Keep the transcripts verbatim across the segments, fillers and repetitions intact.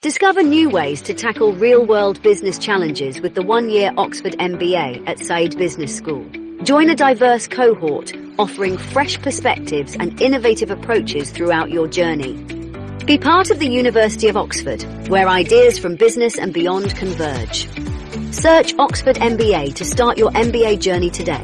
Discover new ways to tackle real-world business challenges with the one-year Oxford M B A at Said Business School. Join a diverse cohort, offering fresh perspectives and innovative approaches throughout your journey. Be part of the University of Oxford, where ideas from business and beyond converge. Search Oxford M B A to start your M B A journey today.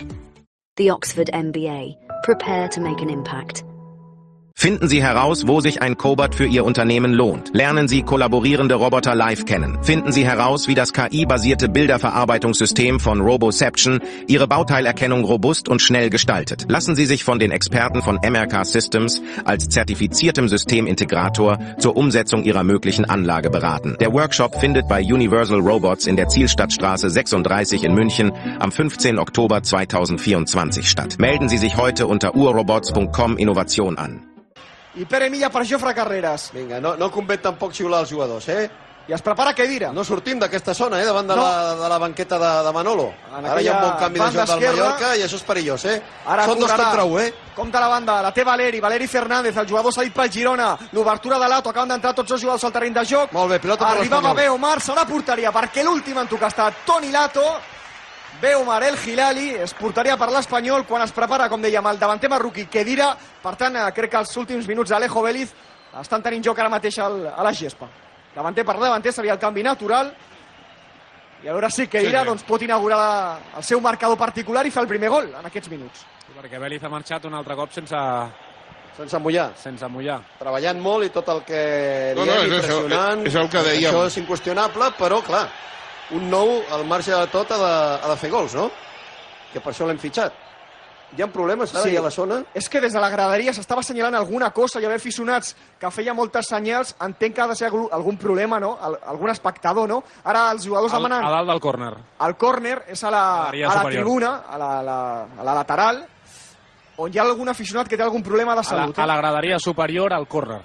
The Oxford M B A. Prepare to make an impact. Finden Sie heraus, wo sich ein Cobot für Ihr Unternehmen lohnt. Lernen Sie kollaborierende Roboter live kennen. Finden Sie heraus, wie das K I-basierte Bilderverarbeitungssystem von Roboception Ihre Bauteilerkennung robust und schnell gestaltet. Lassen Sie sich von den Experten von M R K Systems als zertifiziertem Systemintegrator zur Umsetzung Ihrer möglichen Anlage beraten. Der Workshop findet bei Universal Robots in der Zielstadtstraße sechsunddreißig in München am fünfzehnten Oktober zweitausendvierundzwanzig statt. Melden Sie sich heute unter urrobots punkt com Innovation an. I Pere Milla per Jofre Carreras. Vinga, no, no convé tampoc xiular els jugadors, eh? I es prepara Kedira. No sortim d'aquesta zona, eh? Davant de, no. la, de la banqueta de, de Manolo. Ara hi ha un bon canvi de joc del Mallorca i això és perillós, eh? Ara són dos contra un, eh? Compte la banda, la té Valeri, Valeri Fernández, el jugador cedit pel Girona, l'obertura de Lato, acaben d'entrar tots els jugadors al terreny de joc. Molt bé, pilota per l'Espanyol. Arribava Beomar, serà porteria, perquè l'últim en tocar està Toni Lato. Beomar El Hilali es portaria per l'Espanyol quan es prepara, com dèiem, el davanter marroquí Kedira. Per tant, crec que els últims minuts Alejo Vélez estan tenint joc ara mateix al, a la gespa. Davanter per davanter seria el canvi natural. I a veure si Kedira sí, sí. doncs, pot inaugurar el seu marcador particular i fer el primer gol en aquests minuts. Sí, perquè Vélez ha marxat un altre cop sense... Sense mullar. Sense mullar. Treballant molt i tot el que li no, no, hem impressionant. És el que dèiem. Això és inqüestionable, però clar, un nou, al marge de tot, ha de, ha de fer gols, no? Que per això l'hem fitxat. Hi ha problemes ara, sí. a la zona? És que des de la graderia s'estava assenyalant alguna cosa, hi havia aficionats que feia moltes senyals, entenc que ha de ser algun problema, no? Algun espectador, no? Ara els jugadors al, demanen... A dalt del córner. El córner és a la, a la tribuna, a la, la, a la lateral, on hi ha algun aficionat que té algun problema de salut. A la, a la graderia superior al córner.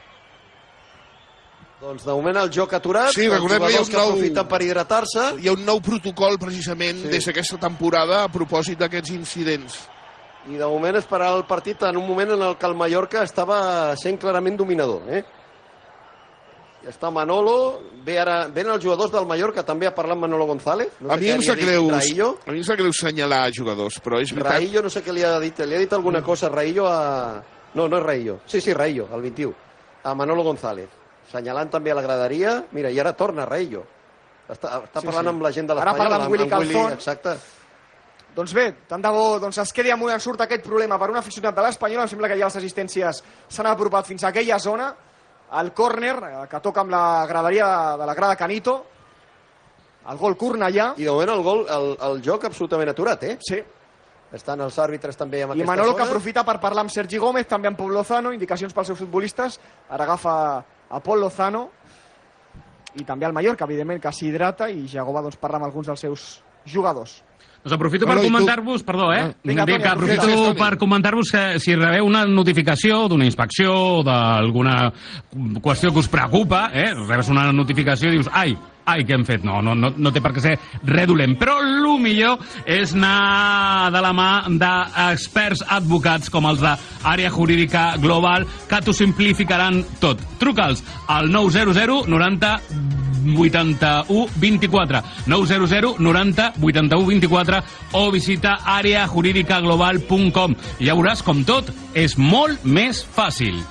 Doncs de moment el joc aturat, sí, els jugadors que que aprofiten per hidratar-se. Hi ha un nou protocol precisament sí. des d'aquesta temporada a propòsit d'aquests incidents. I de moment esperar el partit en un moment en el que el Mallorca estava sent clarament dominador. Eh? Ja està Manolo, ve ara, ven els jugadors del Mallorca també a parlar amb Manolo González. No a, mi em sap greu, a mi em sap greu assenyalar jugadors, però és veritat... Raillo, no sé què li ha dit, li ha dit alguna cosa Raillo a... No, no és Raillo. Sí, sí, Raillo, el vint-i-u. A Manolo González. Assenyalant també a la graderia. Mira, i ara torna Raillo. Està, està parlant sí, sí. amb la gent de l'Espanyol. Ara parla amb Willy Calzón. Exacte. Doncs bé, tant de bo doncs es quedi amb un ensurt aquest problema per un aficionat de l'Espanyol. Em sembla que ja les assistències s'han apropat fins a aquella zona. El córner, que toca amb la graderia de la grada Canito. El gol Cornellà. I de moment el gol, el, el joc absolutament aturat, eh? Sí. Estan els àrbitres també amb I aquesta Manolo zona. que aprofita per parlar amb Sergi Gómez, també amb Pol Lozano, indicacions pels seus futbolistes. Ara agafa a Pol Lozano i també al Mallorca, evidentment, que s'hidrata, i Jagova doncs, parla amb alguns dels seus jugadors. Doncs aprofito per comentar-vos, perdó, eh? Vinga, Toni, aprofito aprofito per comentar-vos que si rebeu una notificació d'una inspecció o d'alguna qüestió que us preocupa, eh? Rebes una notificació i dius, ai, ai, què hem fet? No, no, no, no té per què ser res dolent. Però el millor és anar de la mà d'experts advocats com els d'Àrea Jurídica Global, que t'ho simplificaran tot. Truca'ls al nou zero zero noranta vuitanta-u vint-i-quatre, nou zero zero noranta vuitanta-u vint-i-quatre, o visita àrea jurídica global punt com i ja veuràs com tot és molt més fàcil.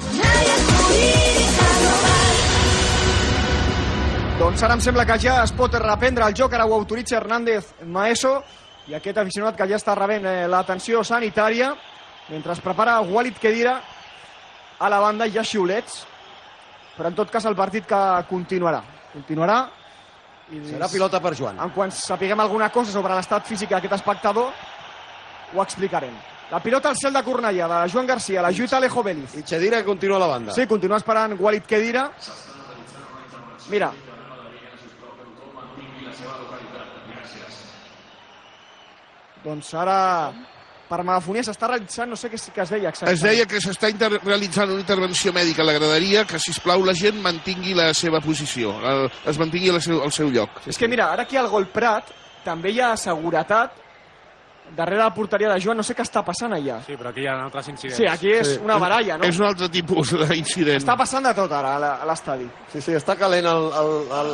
Doncs ara em sembla que ja es pot reprendre el joc, ara ho autoritza Hernández Maeso, i aquest aficionat que ja està rebent eh, l'atenció sanitària, mentre es prepara Walid Kedira a la banda, hi ha xiulets, però en tot cas el partit que continuarà. Continuarà. I serà pilota per Joan. En quan sapiguem alguna cosa sobre l'estat físic d'aquest espectador, ho explicarem. La pilota al cel de Cornellà, de Joan Garcia, la lluita Alejo Vélez. I Kedira continua a la banda. Sí, continua esperant Walid Kedira. Mira. Doncs ara, per megafonia s'està realitzant, no sé què, què es deia exactament. Es deia que s'està realitzant una intervenció mèdica a la graderia, que sisplau la gent mantingui la seva posició, el, es mantingui el seu, el seu lloc. És que mira, ara aquí al Gol Prat també hi ha seguretat darrere la porteria de Joan, no sé què està passant allà. Sí, però aquí hi ha altres incidents. Sí, aquí és Sí. una baralla, no? És un altre tipus d'incident. Està passant de tot ara a la- a l'estadi. Sí, sí, està calent el... el, el...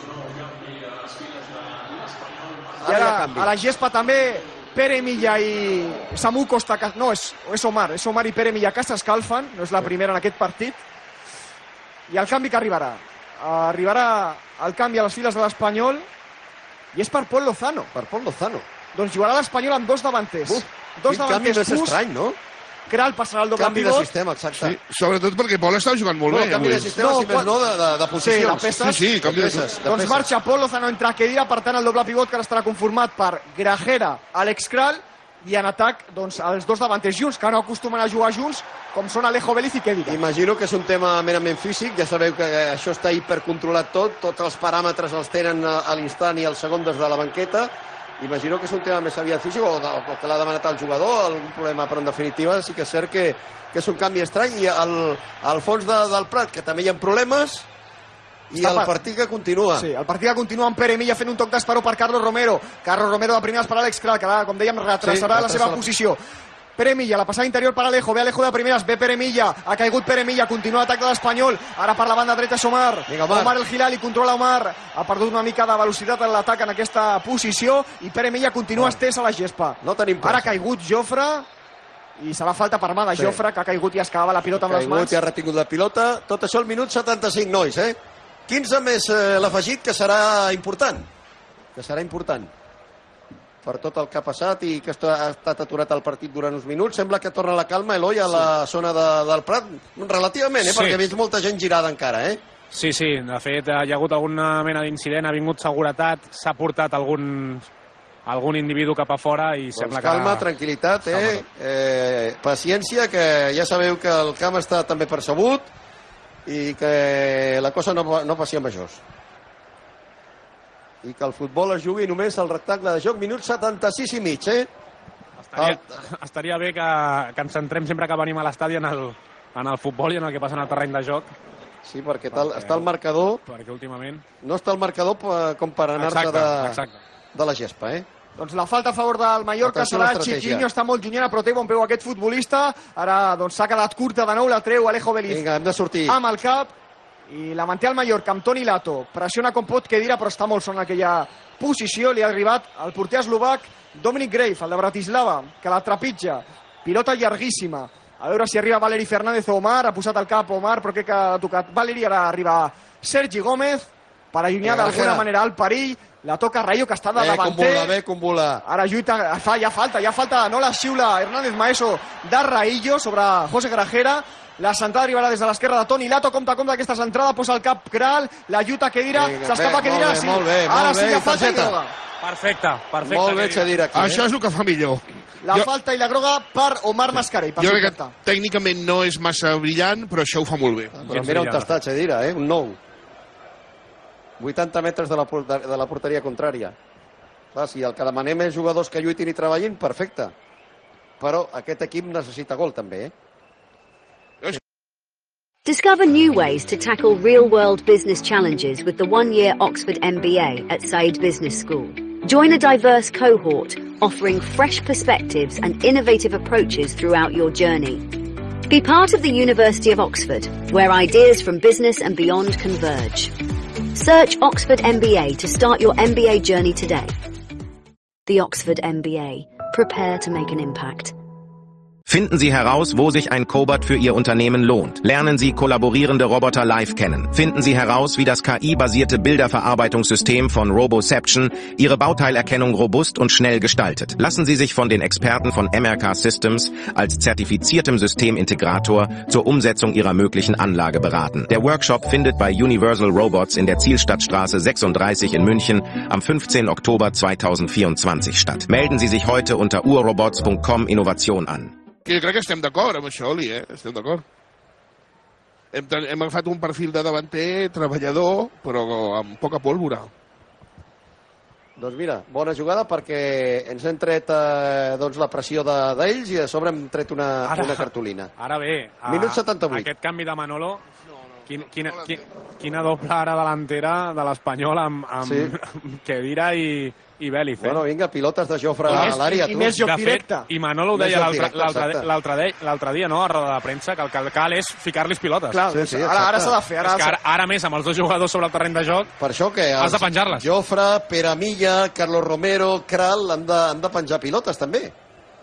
I ara, a la gespa també, Pere Milla i Samu Costa... No, és, és Omar. És Omar i Pere Milla que s'escalfen. No és la primera en aquest partit. I el canvi que arribarà. Arribarà el canvi a les files de l'Espanyol i és per Pol Lozano. Per Pol Lozano. Doncs jugarà l'Espanyol amb dos davanters. Uf, dos quin canvi davanters més purs. estrany, no? Kral passarà el doble Canvi de pivot. sistema, exacte. Sí, sobretot perquè Pol està jugant molt No, bé. canvi de avui. sistema, No, si més quan- no, de, de, de posicions. Sí, de peces. Sí, sí, canvi de peces. de Doncs peces. marxa Pol Lozano entre Kedira, per tant el doble pivot que ara estarà conformat per Grajera, Alex Kral i en atac doncs, els dos davanters junts, que no acostumen a jugar junts, com són Alejo Vélez i Kedira. Imagino que és un tema merament físic, ja sabeu que això està hipercontrolat tot, tots els paràmetres els tenen a, a l'instant i al segon des de la banqueta. Imagino que és un tema més aviat físic o, de, o que l'ha demanat el jugador, algun problema, però en definitiva sí que és cert que, que és un canvi estrany i al, al fons de, del Prat, que també hi ha problemes, i Està el pa- partit que continua. Sí, el partit que continua amb Pere Milla fent un toc d'esperó per Carlos Romero. Carlos Romero de primeres per Alex Kral, que ara, com dèiem, retrasarà Sí, la retrasa seva la- posició. Pere Milla, la passada interior per Alejo, ve Alejo de primeres, ve Pere Milla, ha caigut Pere Milla, continua l'atac de l'Espanyol, ara per la banda dreta és Omar, Vinga, Omar. Omar el Hilali, controla Omar, ha perdut una mica de velocitat en l'atac en aquesta posició, i Pere Milla continua estès a la gespa. No tenim Ara ha pressa. caigut Jofre, i serà falta per mà de Sí. Jofre, que ha caigut i es quedava la pilota amb les Caigut mans. i ha retingut la pilota. Tot això al minut setanta-cinc, nois, eh? quinze més eh, l'afegit, que serà important. Que serà important. Per tot el que ha passat i que està, ha estat aturat el partit durant uns minuts. Sembla que torna la calma, Eloi, a la zona de, del Prat. Relativament, eh? Sí. Perquè he vist molta gent girada encara, eh? Sí, sí, de fet hi ha hagut alguna mena d'incident, ha vingut seguretat, s'ha portat algun, algun individu cap a fora i Doncs sembla calma, que... tranquil·litat, eh? eh? Paciència, que ja sabeu que el camp està també percebut i que la cosa no, no passi amb això. I que el futbol es jugui només al rectangle de joc, minut setanta-sis i mig, eh? Estaria, estaria bé que, que ens centrem sempre que venim a l'estadi en, el, en el futbol i en el que passa en el terreny de joc, Sí, perquè tal, està el marcador, perquè últimament... no està el marcador pa- com per anar-te Exacte, de, exacte. de la gespa, eh? Doncs la falta a favor del Mallorca Atenció a serà l'estratègia. Chiquinho, està molt llunyana, però té bon peu aquest futbolista. Ara doncs s'ha quedat curta de nou, la treu Alejo Vélez Vinga, hem de sortir. amb el cap i la manté el Mallorca amb Toni Lato. Pressiona com pot Kedira, però està molt son en aquella posició. Li ha arribat el porter eslovac Dominic Grave, el de Bratislava, que la trepitja. Pilota llarguíssima. A veure si arriba Valeri Fernández o Omar. Ha posat el cap Omar, però crec que ha tocat Valeri. Ara arriba Sergi Gómez per allunyar Vinga, d'alguna Grajera. manera el perill. La toca Rayo, que està de Bé, davanter. convola, bé, convola. Ara lluita, fa, ja falta, ja falta, no la xiula Hernández Maeso de Raillo sobre José Grajera. La centrada arribarà des de l'esquerra de Toni Lato, compta, compta aquesta centrada, posa el cap Kral, la lluita Kedira, Vinga, s'escapa bé, Kedira, molt bé, sí. molt bé, Ara molt sí bé, que falta i targeta. groga. Perfecte, perfecte. Molt bé, Kedira. Xadir, aquí. Això Eh? és el que fa millor. La Jo- falta i la groga per Omar Mascarell, per Jo crec que suportar. tècnicament no és massa brillant, però això ho fa molt bé. Però mira on està, Xadira, eh? Un nou. vuitanta metres de la, por- de la porteria contrària. Clar, si el que demanem és jugadors que lluitin i treballin, perfecte. Però aquest equip necessita gol, també, eh? Discover new ways to tackle real-world business challenges with the one-year Oxford M B A at Said Business School. Join a diverse cohort, offering fresh perspectives and innovative approaches throughout your journey. Be part of the University of Oxford, where ideas from business and beyond converge. Search Oxford M B A to start your M B A journey today. The Oxford M B A. Prepare to make an impact. Finden Sie heraus, wo sich ein Cobot für Ihr Unternehmen lohnt. Lernen Sie kollaborierende Roboter live kennen. Finden Sie heraus, wie das K I-basierte Bilderverarbeitungssystem von Roboception Ihre Bauteilerkennung robust und schnell gestaltet. Lassen Sie sich von den Experten von M R K Systems als zertifiziertem Systemintegrator zur Umsetzung Ihrer möglichen Anlage beraten. Der Workshop findet bei Universal Robots in der Zielstadtstraße sechsunddreißig in München am fünfzehnten Oktober zweitausendvierundzwanzig statt. Melden Sie sich heute unter urrobots punkt com Innovation an. Que jo crec que estem d'acord amb això, Oli, eh? Estem d'acord. Hem, ten- hem agafat un perfil de davanter, treballador, però amb poca pólvora. Doncs mira, bona jugada perquè ens hem tret eh, doncs la pressió de- d'ells de, i a sobre hem tret una, Ara- una cartolina. Ara bé, a, Minut setanta-vuit. aquest canvi de Manolo Quina, quina, quina doble ara delantera de l'Espanyol amb, amb, Sí. amb Khedira i, i Vélez. Eh? Bueno, vinga, pilotes de Jofre I a més- l'àrea, i tu. més joc De fet, directe. i Manolo ho Més deia joc l'altre directe, l'altre exacte. l'altre de- l'altre dia, no?, a roda de premsa, que el que cal és ficar-los pilotes. Clar, Sí, doncs sí, ara, ara exacte. s'ha de fer. Ara, És que ara, ara més, amb els dos jugadors sobre el terreny de joc, Per això que Has els de penjar-les. Jofre, Pere Milla, Carlos Romero, Kral han de, han de penjar pilotes també.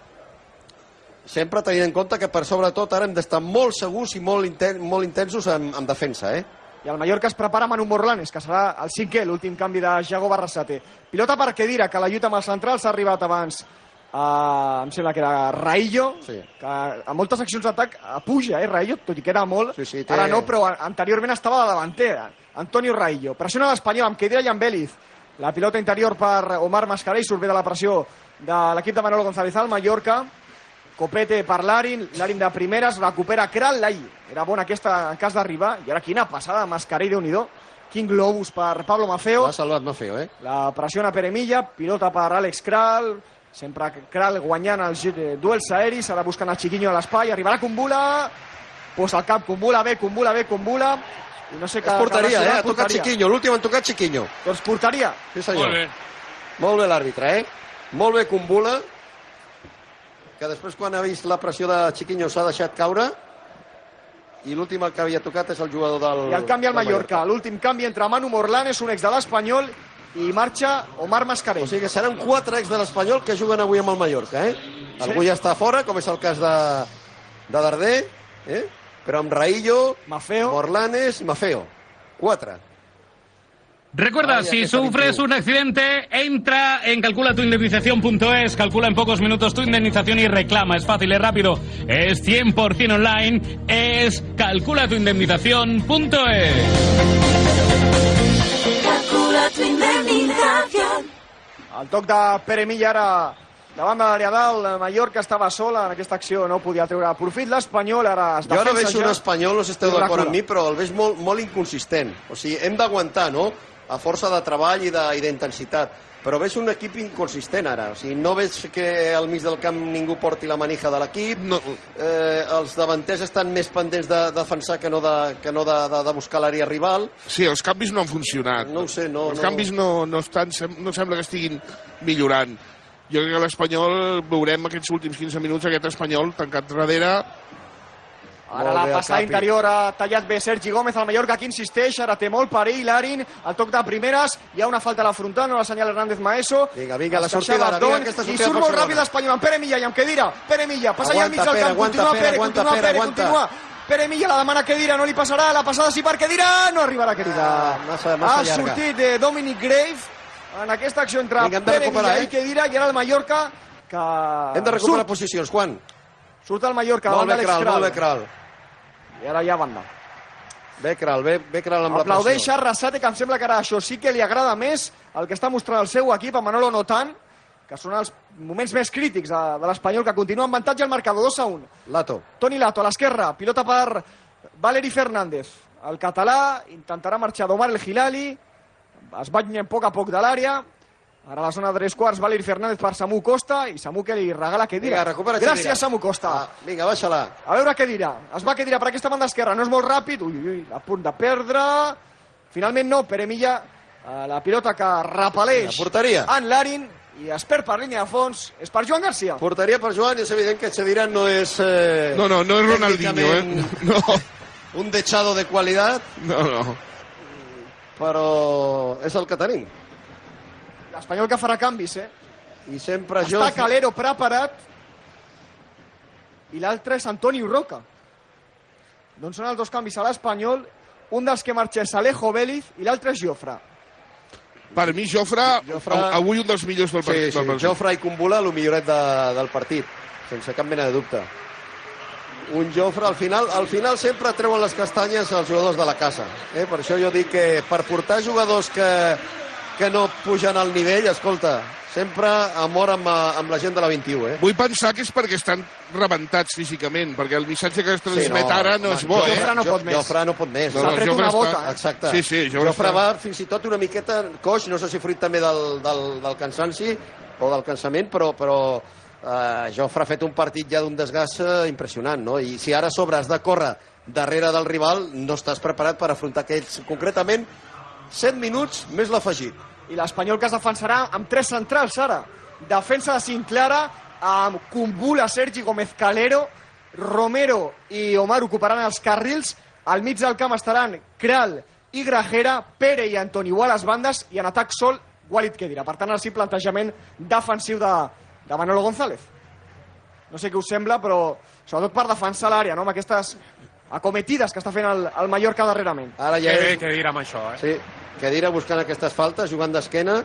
Sempre tenint en compte que per sobretot ara hem d'estar molt segurs i molt, inten molt intensos en, en defensa, eh? I el Mallorca es prepara Manu Morlanes, que serà el cinquè, l'últim canvi de Jago Barrasate. Pilota per Khedira, que la lluita amb els centrals ha arribat abans. Uh, em sembla que era Raillo, Sí. que a moltes accions d'atac uh, puja, eh, Raillo, tot i que era molt. Sí, sí, té- Ara no, però anteriorment estava de davanter. Antonio Raillo. Pressiona l'Espanyol amb Khedira i amb Vélez. La pilota interior per Omar Mascarell, surt bé de la pressió de l'equip de Manolo González al Mallorca. Copete per Larin, Larin de primeres, recupera Kral, l'ahir. Era bona aquesta en cas d'arribar, i ara quina passada, Mascarell, Déu-n'hi-do. Quin globus per Pablo Mafeo. L'ha salvat Mafeo, eh? La pressiona Pere Milla, pilota per Àlex Kral, sempre Kral guanyant els eh, duels aeris, ara buscant el Chiquinho a l'espai, arribarà Kumbula, posa el cap, Kumbula bé, Kumbula bé, Kumbula, i no sé És que... porteria, que eh? serà Ha tocat porteria. Chiquinho, l'últim han tocat Chiquinho. Doncs porteria. Sí, senyor. molt bé. Molt bé l'àrbitre, eh? Molt bé Kumbula, que després quan ha vist la pressió de Chiquinho s'ha deixat caure, i l'últim que havia tocat és el jugador del... I el canvi al del Mallorca. L'últim canvi entre Manu Morlanes, un ex de l'Espanyol, i marxa Omar Mascarell. O sigui que seran quatre ex de l'Espanyol que juguen avui amb el Mallorca, eh? Algú ja està fora, com és el cas de, de Darder, eh? Però amb Raillo, Mafeo. Morlanes i Mafeo. Quatre. Recuerda, Vaya, si que sufres veintiuno. un accidente, entra en calcula tu indemnización punto es, calcula en pocos minutos tu indemnización y reclama. Es fácil, es rápido, es cien por cien online, es calcula tu indemnización punto es. Calcula tu indemnización. El toc de Pere Milla ara davant de l'àrea dalt, el Mallorca estava sola en aquesta acció, no podia treure profit. L'Espanyol ara es Jo ara defensa veig un ja. espanyol, no sé si esteu I una d'acord amb cura. mi, però el veig molt, molt inconsistent. O sigui, hem d'aguantar, no?, a força de treball i de- i d'intensitat. Però veig un equip inconsistent ara. O sigui, no veig que al mig del camp ningú porti la manija de l'equip. No, Eh, els davanters estan més pendents de defensar que no de, que no de, de, de buscar l'àrea rival. sí, els canvis no han funcionat. No ho sé, no... Els no... canvis no, no, estan, sem- no sembla que estiguin millorant. Jo crec que l'Espanyol veurem aquests últims quinze minuts, aquest Espanyol tancat darrere. Ara Molt la bé, el passada Capi. interior ha tallat bé Sergi Gómez, el Mallorca que insisteix, ara té molt perill Larin, el toc de primeres, hi ha una falta a la frontal, no la senyala Hernández Maeso. Vinga, vinga, la Es queixava sortida, ara, Abdon, vinga, aquesta i sortida surt per molt Barcelona. ràpid l'Espanyol, amb Pere Milla i amb Khedira. Pere Milla, passa ja al mig Aguanta, del Pere, camp, aguanta, continua Pere, Pere, aguanta, continua Pere, Pere, aguanta. continua. Pere Milla la demana Khedira, no li passarà, la passada sí per Khedira, no arribarà Khedira. Ah, massa- massa ha llarga. sortit de Dominic Grave en aquesta acció entre Vinga, hem de Pere recuperar, Milla eh? i Khedira, i ara el Mallorca que... Hem de recuperar surt, posicions, Juan. surt el Mallorca Molt davant bé, d'Àlex Kral, molt bé, Kral. Kral. I ara ja banda. Bé, Kral, bé, bé Kral amb la Aplaudeix pressió. Arrasate, que em sembla que ara això sí que li agrada més el que està mostrant el seu equip, a Manolo no tant, que són els moments més crítics de, de l'Espanyol, que continua en avantatge al marcador dos a un. Lato. Toni Lato a l'esquerra, pilota per Valeri Fernández. El català intentarà marxar d'Omar el Hilali, es va a poc a poc de l'àrea. Ara a la zona de tres quarts, Valeri Fernández per Samu Costa, i Samu que li regala Khedira. Vinga, recupera Khedira. Gràcies, Samu Costa. Ah, vinga, baixa-la. A veure què dirà. Es va què dirà per aquesta banda esquerra. No és molt ràpid. Ui, ui, ui, a punt de perdre. Finalment no. Pere Milla, eh, la pilota que repel·leix La porteria. en Larin i es perd per línia de fons. És per Joan Garcia. Porteria per Joan, i és evident que Xediran no és... Eh, No, no, no és Ronaldinho, eh? tècnicament No, un dechado de qualitat, no, no. però és el que tenim. L'Espanyol que farà canvis, eh? I sempre jo... Està Calero preparat i l'altre és Antonio Roca. Doncs són els dos canvis a l'Espanyol. Un dels que marxa és Alejo Vélez i l'altre és Jofre. Per mi, Jofre, Jofre- av- avui un dels millors del Sí, partit. sí, del partit. Jofre i Kumbula, el milloret de, del partit, sense cap mena de dubte. Un Jofre, al final, al final sempre treuen les castanyes els jugadors de la casa. Eh? Per això jo dic que per portar jugadors que, que no pugen al nivell, escolta, sempre amor amb, amb la gent de la vint-i-u. Eh? Vull pensar que és perquè estan rebentats físicament, perquè el missatge que es transmet Sí, no, ara no home, és bo, eh? Jofre no pot més. Jofre no pot més. No, S'ha no, tret Jofre una està- bota. Exacte. Sí, sí, Jofre Jofre està- va fins i tot una miqueta coix, no sé si fruit també del, del, del cansanci o del cansament, però, però eh, Jofre ha fet un partit ja d'un desgast eh, impressionant, no? I si ara a sobre has de córrer darrere del rival, no estàs preparat per afrontar aquells, concretament, set minuts més l'afegit. I l'Espanyol que es defensarà amb tres centrals, ara. Defensa de Sinclara, amb Kumbula, Sergi Gómez Calero, Romero i Omar ocuparan els carrils. Al mig del camp estaran Kral i Grajera, Pere i Antoni Igual a les bandes, i en atac sol Walid Khedira. Per tant, així plantejament defensiu de, de Manolo González. No sé què us sembla, però sobretot per defensar l'àrea, no? Amb aquestes acometides que està fent el, el Mallorca darrerament. Ara ja és... Què dir amb això, eh? Sí, Khedira buscant aquestes faltes, jugant d'esquena.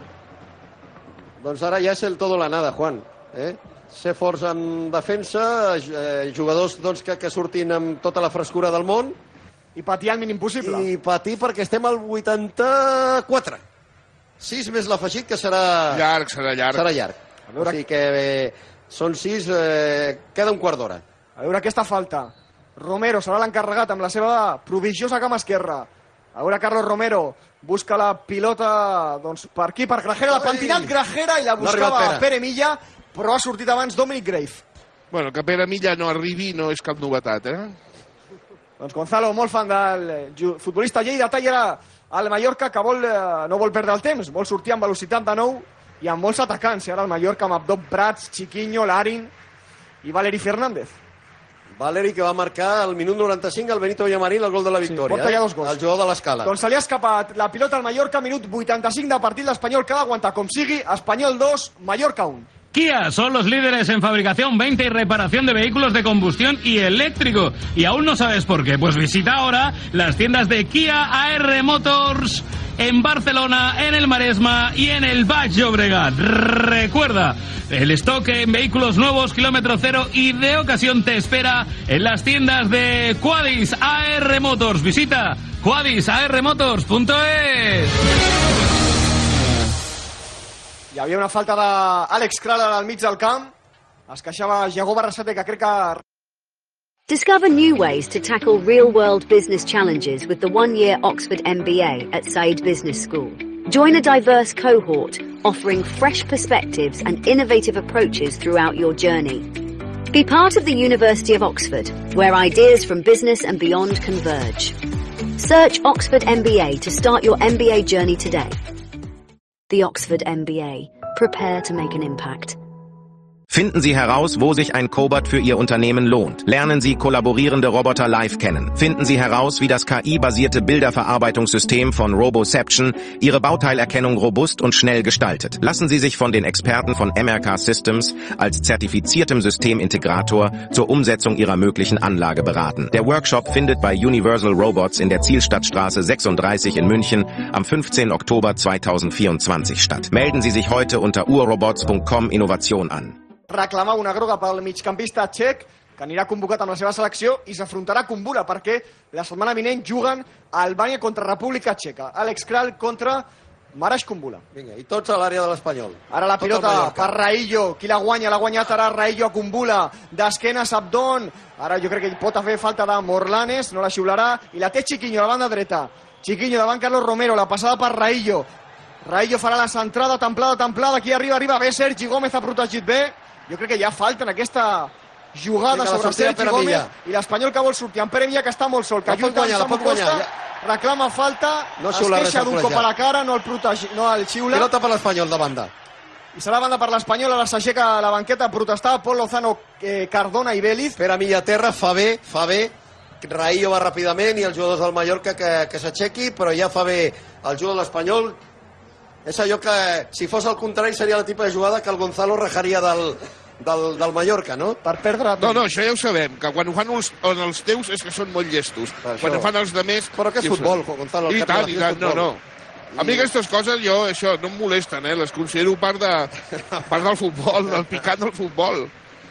Doncs ara ja és el todo la nada, Juan. Eh? Ser forts en defensa, eh, jugadors doncs, que, que surtin amb tota la frescura del món. I patir el mínim possible. I patir perquè estem al vuitanta-quatre. sis més l'afegit, que serà... Llarg, serà llarg. Serà llarg. O sigui que eh, són sis, eh, queda un quart d'hora. A veure aquesta falta. Romero serà l'encarregat amb la seva prodigiosa cama esquerra. A veure Carlos Romero busca la pilota doncs, per aquí, per Grajera. L'ha pentinat Grajera i la buscava no Pere. Pere Milla, però ha sortit abans Dominic Grave. Bueno, que Pere Milla no arribi no és cap novetat, eh? Doncs Gonzalo, molt fan del futbolista lleidatà, i ara el Mallorca, que vol, no vol perdre el temps, vol sortir amb velocitat de nou i amb molts atacants. I ara el Mallorca amb Abdó Prats, Chiquiño, Larin i Valeri Fernández. Valeri, que va marcar al minut noranta-cinc al Benito Villamarín el gol de la victòria. Sí, porta ja dos gols. El jugador de l'Escala. Doncs se li ha escapat la pilota al Mallorca, minut vuitanta-cinc de partit. L'Espanyol que ha d'aguantar com sigui. Espanyol dos, Mallorca un. Kia son los líderes en fabricación, venta y reparación de vehículos de combustión y eléctrico. ¿Y aún no sabes por qué? Pues visita ahora las tiendas de Kia A R Motors en Barcelona, en el Maresma y en el Baix Llobregat. Recuerda, el stock en vehículos nuevos, kilómetro cero y de ocasión te espera en las tiendas de Quadis A R Motors. Visita quadis a r motors punto es. Hi havia una falta d'Àlex Kral al mig del camp. Es queixava Jago Barrasate, que crec que... Discover new ways to tackle real-world business challenges with the one-year Oxford M B A at Said Business School. Join a diverse cohort, offering fresh perspectives and innovative approaches throughout your journey. Be part of the University of Oxford, where ideas from business and beyond converge. Search Oxford M B A to start your M B A journey today. The Oxford M B A. Prepare to make an impact. Finden Sie heraus, wo sich ein Cobot für Ihr Unternehmen lohnt. Lernen Sie kollaborierende Roboter live kennen. Finden Sie heraus, wie das K I-basierte Bilderverarbeitungssystem von Roboception Ihre Bauteilerkennung robust und schnell gestaltet. Lassen Sie sich von den Experten von M R K Systems als zertifiziertem Systemintegrator zur Umsetzung Ihrer möglichen Anlage beraten. Der Workshop findet bei Universal Robots in der Zielstadtstraße sechsunddreißig in München am fünfzehnten Oktober zweitausendvierundzwanzig statt. Melden Sie sich heute unter urrobots punkt com Innovation an. Reclamar una groga pel migcampista txec, que anirà convocat amb la seva selecció i s'afrontarà a Kumbula, perquè la setmana vinent juguen a Albània contra República Txeca. Àlex Kral contra Marash Kumbula. Vinga, i tots a l'àrea de l'Espanyol. Ara la pilota per Raillo. Qui la guanya? L'ha guanyat ara Raillo a Kumbula. D'esquena Sabdon. Ara jo crec que pot fer falta de Morlanes, no la xiularà. I la té Chiquiño, la banda dreta. Chiquiño davant Carlos Romero, la passada per Raillo. Raillo farà la centrada, templada, templada. Aquí arriba, arriba bé. Sergi Gómez ha protegit bé. Jo crec que ja falta en aquesta jugada Vinga, sobre Sergi Gómez, i l'Espanyol que vol sortir. En Pere Milla, que està molt sol, que lluita amb Samu Costa, reclama falta, no es queixa d'un cop a la cara, no el, protegi, no el xiula. Pilota per l'Espanyol de banda. I serà banda per l'Espanyol, ara s'aixeca la banqueta a protestar Pol Lozano, eh, Cardona i Vélez. Pere Milla a terra, fa bé, fa bé. Raillo va ràpidament i els jugadors del Mallorca que, que s'aixequi, però ja fa bé el jugador de l'Espanyol. És allò que, si fos al contrari, seria la tipus de jugada que el Gonzalo rajaria del, del, del Mallorca, no? Per perdre... No, no, això ja ho sabem, que quan ho fan els, els teus és que són molt llestos. Quan ho fan els de més... Però que és futbol, Gonzalo. I tant, i tant, no, no. A mi aquestes coses, jo, això, no em molesten, eh? Les considero part, de, part del futbol, del picat del futbol.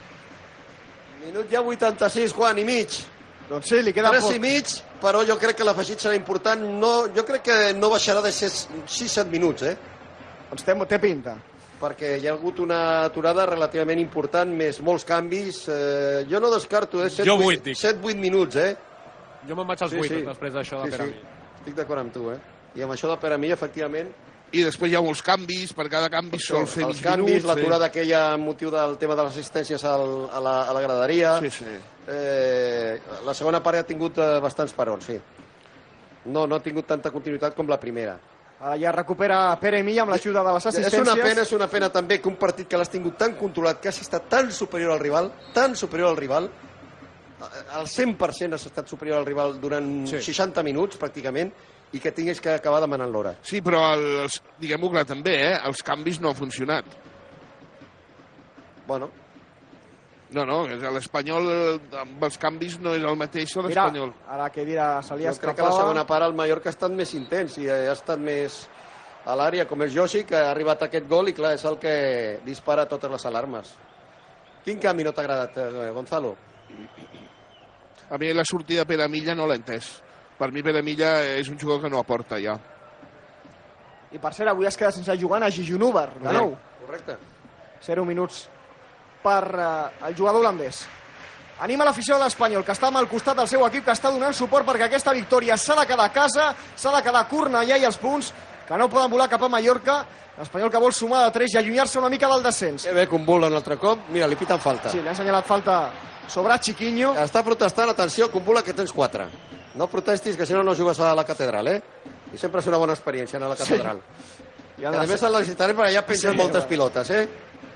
Minut ja vuitanta-sis, Juan, i mig. Doncs sí, li queda poc. Tres i mig, però jo crec que l'afegit serà important. No, jo crec que no baixarà de sis set minuts, eh? Doncs té, té pinta. Perquè hi ha hagut una aturada relativament important, més molts canvis. Eh, jo no descarto, eh? Jo vuit, dic. set vuit minuts, eh? Jo me'n vaig als vuit, sí, sí. després d'això de sí, Pere sí. Estic d'acord amb tu, eh? I amb això de Pere Milla, efectivament, I després hi ha molts canvis, per cada canvi sol fer els vint canvis, minuts. l'aturada aquella amb motiu del tema de les assistències al, a, la, a la graderia. Sí, sí. Eh, la segona part ha tingut eh, bastants parons, sí. No, no ha tingut tanta continuïtat com la primera. Ara ja recupera Pere Milla amb l'ajuda de les assistències. És una pena, és una pena també que un partit que l'has tingut tan controlat, que has estat tan superior al rival, tan superior al rival, al cent per cent has estat superior al rival durant sí. seixanta minuts, pràcticament, i que tinguis que acabar demanant l'hora. Sí, però els, diguem-ho clar també, eh? Els canvis no han funcionat. Bueno. No, no, l'Espanyol amb els canvis no és el mateix que l'Espanyol. Mira, ara que dirà, se li jo escapava... crec que la segona part el Mallorca ha estat més intens i ha estat més a l'àrea, com és Josi, que ha arribat a aquest gol i clar, és el que dispara totes les alarmes. Quin canvi no t'ha agradat, eh, Gonzalo? A mi la sortida de Pere Milla no l'he entès. Per mi Pere Milla és un jugador que no aporta ja. I per cert, avui es queda sense jugar a Gijunúber, de nou. Correcte. Zero minuts per uh, el jugador holandès. Anima l'afició de l'Espanyol, que està al costat del seu equip, que està donant suport perquè aquesta victòria s'ha de quedar a casa, s'ha de quedar a Cornellà i els punts, que no poden volar cap a Mallorca. L'Espanyol que vol sumar de tres i allunyar-se una mica del descens. Que bé, Kumbulla un altre cop. Mira, li piten falta. Sí, li ha assenyalat falta sobre Chiquinho. Està protestant, atenció, Kumbulla, que tens quatre. No protestis, que si no no jugues a la catedral, eh? I sempre és una bona experiència anar a la catedral. Sí. I a més el necessitaré perquè allà pengen sí, moltes pilotes, eh?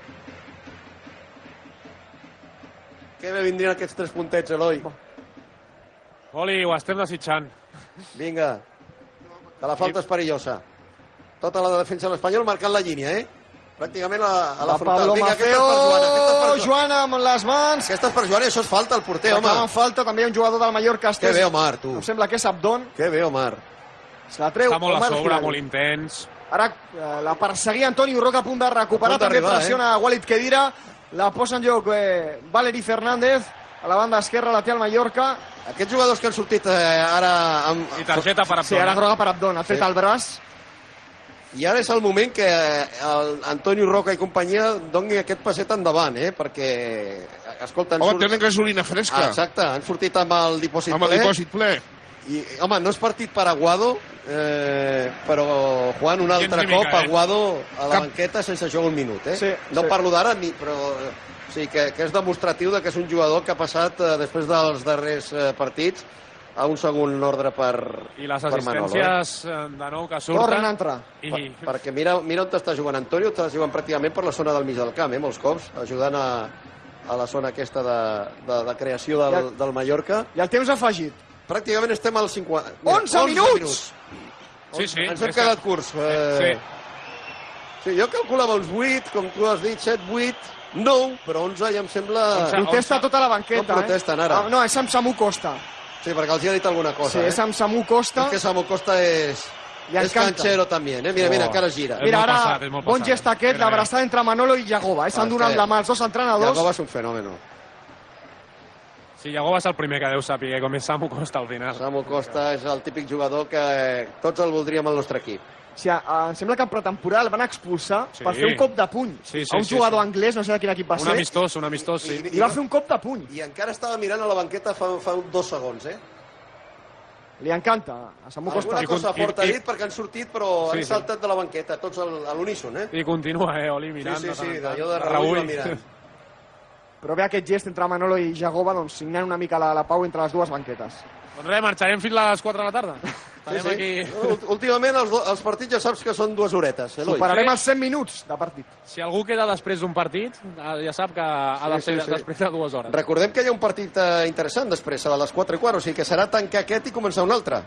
Que bé vindrien aquests tres puntets, Eloi. Oli, ho estem desitjant. Vinga, que la falta és perillosa. Tota la defensa de l'Espanyol marcant la línia, eh? Pràcticament a, a la, la frontal. Pablo Vinga, Maffeo, Joana, Joana amb les mans. Aquesta és per Joana i això és falta al porter, home. Reclamen falta, també hi ha un jugador del Mallorca. Que bé, Omar, tu. Em sembla que és Abdón. Que bé, Omar. Se la treu Està molt Omar a sobre, Gilani. molt intens. Ara eh, la perseguia Antonio Roca, a punt de recuperar, també pressiona eh? Walid Khedira. La posa en joc eh, Valeri Fernández. A la banda esquerra la té el Mallorca. Aquests jugadors que han sortit eh, ara... Amb... I targeta per Abdón. Sí, ara groga per Abdón, ha tret sí. el braç. I ara és el moment que el Antonio Roca i companyia doni aquest passet endavant, eh? Perquè, escolta... Home, surt... tenen gasolina fresca. Ah, exacte, han sortit amb el dipòsit ple. Amb el dipòsit ple. I, home, no és partit per Aguado, eh, però Juan, un altre cop, mica, eh? Aguado a la Cap... banqueta sense jugar un minut, eh? Sí, no sí. parlo d'ara, ni, però... Sí, que, que és demostratiu de que és un jugador que ha passat, eh, després dels darrers eh, partits, a un segon ordre per I les per assistències Manolo, eh? de nou que surten. Tornen a entrar. I... Per, perquè mira, mira on està jugant Antonio, està jugant pràcticament per la zona del mig del camp, eh, molts cops, ajudant a, a la zona aquesta de, de, de creació del, Ja. del Mallorca. I el temps afegit. Pràcticament estem al cinquanta... onze minuts! Sí, sí. Ens hem quedat curts. Eh... Sí. Sí, jo calculava uns vuit, com tu has dit, set, vuit, nou, però onze ja em sembla... Protesta tota la banqueta, Com protesten ara? eh? Ah, no, és amb Samu Costa. Sí, perquè els hi ha dit alguna cosa, Sí, eh? és amb Samu Costa. És que Samu Costa és... Li és encanta. canchero també, eh? Mira, mira, Oh. encara es gira. És Mira, molt ara, passat, és molt bon passat. gest aquest, Mira, l'abraçada entre Manolo i Yagoba, eh? S'han Ah, donat és que- la mà els dos entrenadors. Jacoba és un fenòmeno. Sí, Iago va ser el primer que deu saber com és Samu Costa al final. Samu Costa és el típic jugador que tots el voldríem al nostre equip. O sigui, eh, em sembla que en pretemporada el van expulsar Sí. per fer un cop de puny Sí, sí, a un sí, jugador sí. anglès, no sé de quin equip va Un ser, amistós, un amistós, sí. i va fer un cop de puny. I encara estava mirant a la banqueta fa, fa dos segons, eh? Li encanta a Samu Costa. Alguna I cosa con- i- fort ha i- dit perquè han sortit, però Sí, han sí. saltat de la banqueta, tots al- a l'uníson, eh? I continua, eh, Oli, mirant. Sí, sí, de sí, tant en tant. d'allò de Raúl mirant. Però ve aquest gest entre Manolo i Jagoba, doncs signant una mica la, la pau entre les dues banquetes. Doncs res, marxarem fins les quatre de la tarda. Sí, Estarem sí. aquí. Ú- Últimament els, do- els partits ja saps que són dues horetes, Eloi. Superarem Sí. els cent minuts de partit. Si algú queda després d'un partit, eh, ja sap que ha de Sí, ser sí, sí. després de dues hores. Recordem que hi ha un partit eh, interessant després, a les quatre i quart, o sigui que serà tancar aquest i començar un altre.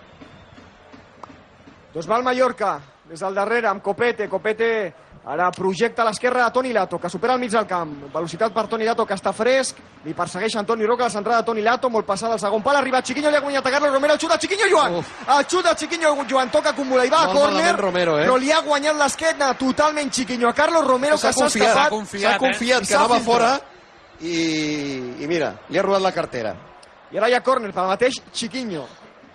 Doncs va el Mallorca, des del darrere, amb Copete. Copete ara projecta a l'esquerra a Toni Lato, que supera el mig del camp. Velocitat per Toni Lato, que està fresc. Li persegueix Antoni Roca, la centrada de Toni Lato, molt passada al segon pal. Arriba Chiquinho, li ha guanyat a Carlos Romero. El xut de Chiquinho, Joan! Uf. El xut de Chiquinho, Joan, toca acumula i va a Molt córner. malament Romero, eh? Però li ha guanyat l'esquena totalment Chiquinho a Carlos Romero, S'ha que s'ha confiat, escapat. S'ha confiat, s'ha eh? confiat I que s'ha anava filtrat. fora i, i mira, li ha robat la cartera. I ara hi ha córner pel mateix Chiquinho.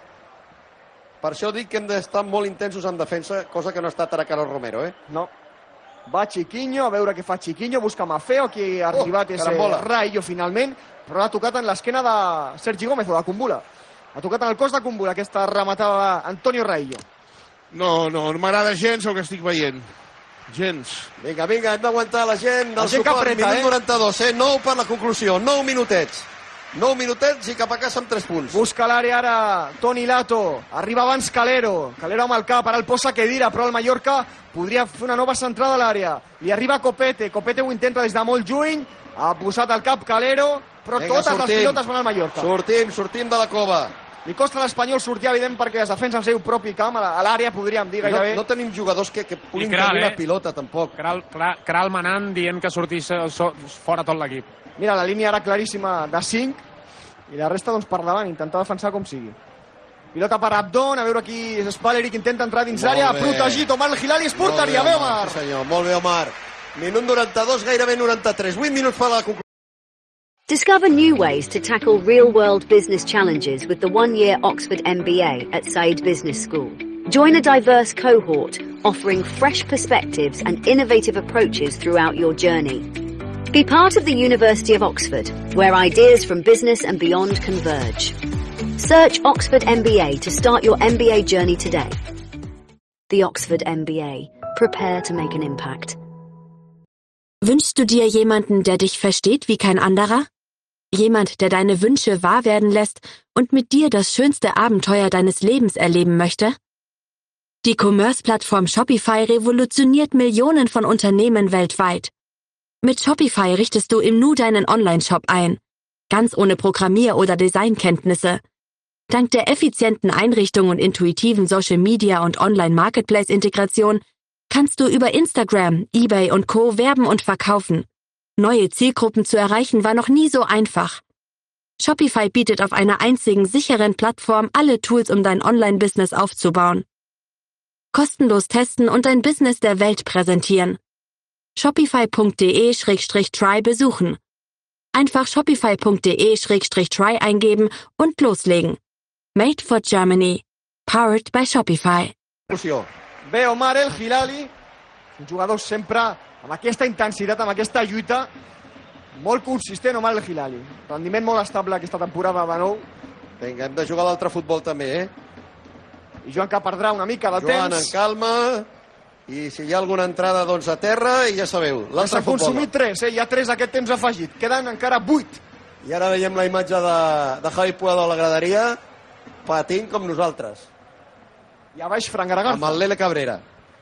Per això dic que hem d'estar molt intensos en defensa, cosa que no ha estat ara Carlos Romero, eh? No. Va Chiquinho, a veure què fa Chiquinho, busca Maffeo, qui ha Oh, arribat és carambola. eh, Raillo finalment, però l'ha tocat en l'esquena de Sergi Gómez o de Kumbula. Ha tocat en el cos de Kumbula, aquesta rematada d'Antonio Raillo. No, no, no m'agrada gens el que estic veient. Gens. Vinga, vinga, hem d'aguantar la gent del La gent que suport. apreta, Minut eh? noranta-dos, eh? nou per la conclusió, nou minutets. nou minutets i cap a casa amb tres punts. Busca l'àrea ara Toni Lato. Arriba abans Calero. Calero amb el cap, ara el posa Khedira, però el Mallorca podria fer una nova centrada a l'àrea. Li arriba Copete. Copete ho intenta des de molt lluny. Ha posat el cap Calero, però Vinga, totes sortim. les pilotes van al Mallorca. Sortim, sortim de la cova. Li costa a l'Espanyol sortir, evident, perquè es defensa el seu propi camp, a l'àrea, podríem dir, No, gairebé. no tenim jugadors que, que puguin Kral, tenir eh? la pilota, tampoc. Kral, Kral, Kral manant dient que sortís eh, so, fora tot l'equip. Mira, la línia ara claríssima de cinc, i la resta, doncs, per davant, intentar defensar com sigui. Pilota per Abdon, a veure qui és Spallery, que intenta entrar dins l'àrea, Molt bé. protegit, Omar el Hilali, és porteria, Molt bé, bé, Omar! Sí, senyor, molt bé, Omar. Minut noranta-dos, gairebé noranta-tres. vuit minuts per la conclusió. Discover new ways to tackle real-world business challenges with the one-year Oxford M B A at Said Business School. Join a diverse cohort, offering fresh perspectives and innovative approaches throughout your journey. Be part of the University of Oxford, where ideas from business and beyond converge. Search Oxford M B A to start your M B A journey today. The Oxford M B A. Prepare to make an impact. Wünschst du dir jemanden, der dich versteht wie kein anderer? Jemand, der deine Wünsche wahr werden lässt und mit dir das schönste Abenteuer deines Lebens erleben möchte? Die Commerce-Plattform Shopify revolutioniert Millionen von Unternehmen weltweit. Mit Shopify richtest du im Nu deinen Online-Shop ein, ganz ohne Programmier- oder Designkenntnisse. Dank der effizienten Einrichtung und intuitiven Social-Media- und Online-Marketplace-Integration kannst du über Instagram, eBay und Co. werben und verkaufen. Neue Zielgruppen zu erreichen war noch nie so einfach. Shopify bietet auf einer einzigen sicheren Plattform alle Tools, um dein Online-Business aufzubauen. Kostenlos testen und dein Business der Welt präsentieren. shopify punkt de slash try besuchen. Einfach shopify punkt de slash try eingeben und loslegen. Made for Germany. Powered by Shopify. Bé, Omar el Hilali, un jugador sempre amb aquesta intensitat, amb aquesta lluita, molt consistent, Omar el Hilali. Rendiment molt estable aquesta temporada de nou. Vinga, hem de jugar a l'altre futbol també, eh? I Joan que perdrà una mica de Joan, temps. en calma, i si hi ha alguna entrada, doncs a terra, i ja sabeu, l'altre S'ha futbol. consumit tres, eh? Hi ha tres aquest temps afegit. Queden encara vuit. I ara veiem la imatge de, de Javi Puado a la graderia, patint com nosaltres, I a baix, Fran Garaganta. amb el Lele Cabrera.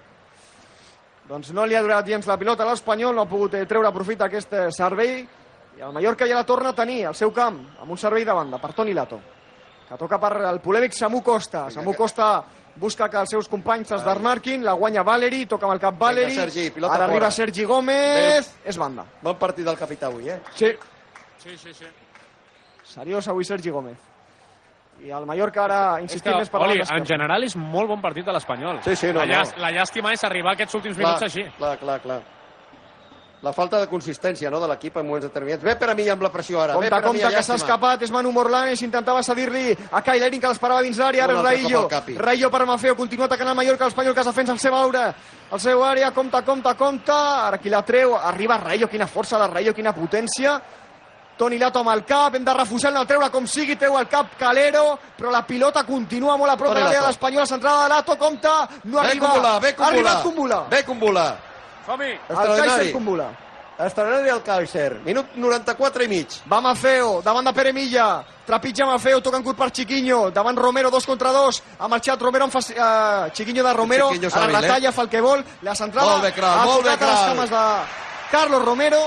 Doncs no li ha durat gens la pilota a l'Espanyol, no ha pogut eh, treure profit d'aquest eh, servei, i el Mallorca ja la torna a tenir al seu camp, amb un servei de banda, per Toni Lato, que toca per el polèmic Samu Costa. Samu Costa busca que els seus companys es desmarquin, la guanya Valeri, toca amb el cap Valeri, Vinga, Sergi, pilota ara fora. arriba Sergi Gómez, és banda. Bon partit del capità avui, eh? Sí, Sí, sí, sí. seriós avui Sergi Gómez. I el Mallorca ara És insistim que, més per Oli, la en general és molt bon partit de l'Espanyol. Sí, sí, no, la, llàs- no. la llàstima és arribar a aquests últims Clar, minuts així. clar, clar, clar. La falta de consistència, no?, de l'equip en moments determinats. Ve per a mi amb la pressió ara. Compte, Ve per a mi, compte, que s'ha llàstima. escapat, és Manu Morlanes, intentava cedir-li a Kailerin, que l'esperava dins l'àrea, ara Un és altre Raillo, cop al Capi. Raillo per Mafeo, continua atacant el Mallorca, l'Espanyol que es defensa el seu aura, el seu àrea, compte, compte, compte, ara qui la treu, arriba Raillo, quina força de Raillo, quina potència, Toni Lato amb el cap, hem de refusar-ne el treure com sigui, treu el cap Calero, però la pilota continua molt a prop Toni de l'àrea de Lato. l'Espanyol, la centrada de Lato, compte, no Ve arriba, Kumbula, ve ha Kumbula. arribat Kumbula, Ve Kumbula. Som-hi! el Kaiser Extraordinari. Kumbula. Extraordinari el Kaiser. Minut noranta-quatre i mig. Va Mafeo, davant de Pere Milla, trepitja Mafeo, toca en curt per Chiquinho, davant Romero, dos contra dos, ha marxat Romero, amb faci... uh, Chiquinho de Romero, Chiquinho ara s'ha la vist, eh? talla, fa el que vol, la centrada, Molt bé, Kral, ha molt bé, tocat a les Kral. cames de Carlos Romero,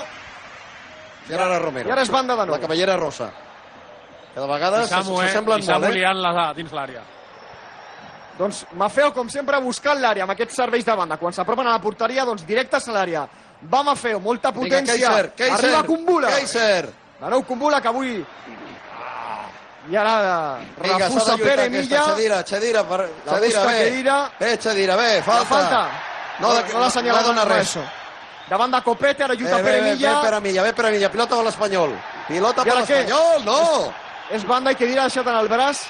I ara ara Romero. i ara és banda de nou. La cabellera rosa. Cada vegada I Samu, eh? s'assemblen I Samu molt, eh? liant-la dins l'àrea. Doncs Mafeo, com sempre, buscant l'àrea amb aquests serveis de banda. Quan s'apropen a la porteria, doncs directes a l'àrea. Va Mafeo, molta Vinga, potència, Kaiser, Kaiser. arriba Kumbula. Kaiser. De nou Kumbula, que avui... I ara Vinga, s'ha refusa de lluitar Pere aquesta. Milla, Xedira, Xedira, per... la Xedira, busca bé. Khedira, Bé, Xedira, bé, la falta. falta. No, No, de- no l'ha assenyalat, no dona no, res. eso. Davant de Copete, ara Bé, lluita bé, Pere bé, Milla. bé per a Milla, bé per a Milla. Pilota per l'Espanyol. Pilota I per ara què? l'Espanyol, no! És banda i Khedira ha deixat en el braç.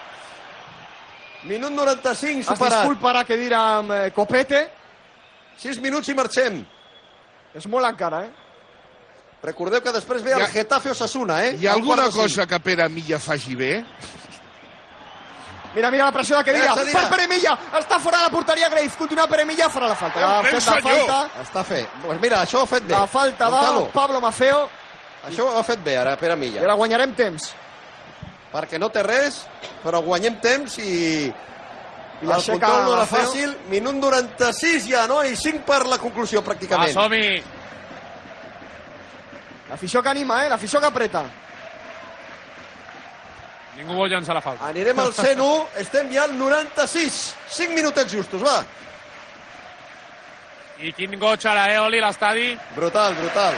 Minut noranta-cinc, Es superat. disculparà Khedira amb eh, Copete. sis minuts i marxem. És molt encara, eh? Recordeu que després ve Hi el ha- Getafe Osasuna, eh? Hi ha Al alguna quart de cinc. cosa que Pere Milla faci bé? Mira, mira la pressió de Khedira. Mira, Khedira. Per Pere Milla. Està fora de la porteria Graves. Continua Pere Milla, farà la falta. Ha fet la falta. Està fet. Pues mira, això ho ha fet bé. La falta de Gonzalo. Pablo Maffeo. Això ho ha fet bé, ara, Pere Milla. I ara guanyarem temps. Perquè no té res, però guanyem temps i... I el l'aixeca control no era Maffeo. fàcil. Minut noranta-sis ja, no? I cinc per la conclusió, Va, pràcticament. som-hi. L'afició que anima, eh? L'afició que apreta. Ningú vol llançar la falta. Anirem al cent u, estem ja al noranta-sis. cinc minutets justos, va. I quin goig ara, eh, Oli, l'estadi? Brutal, brutal.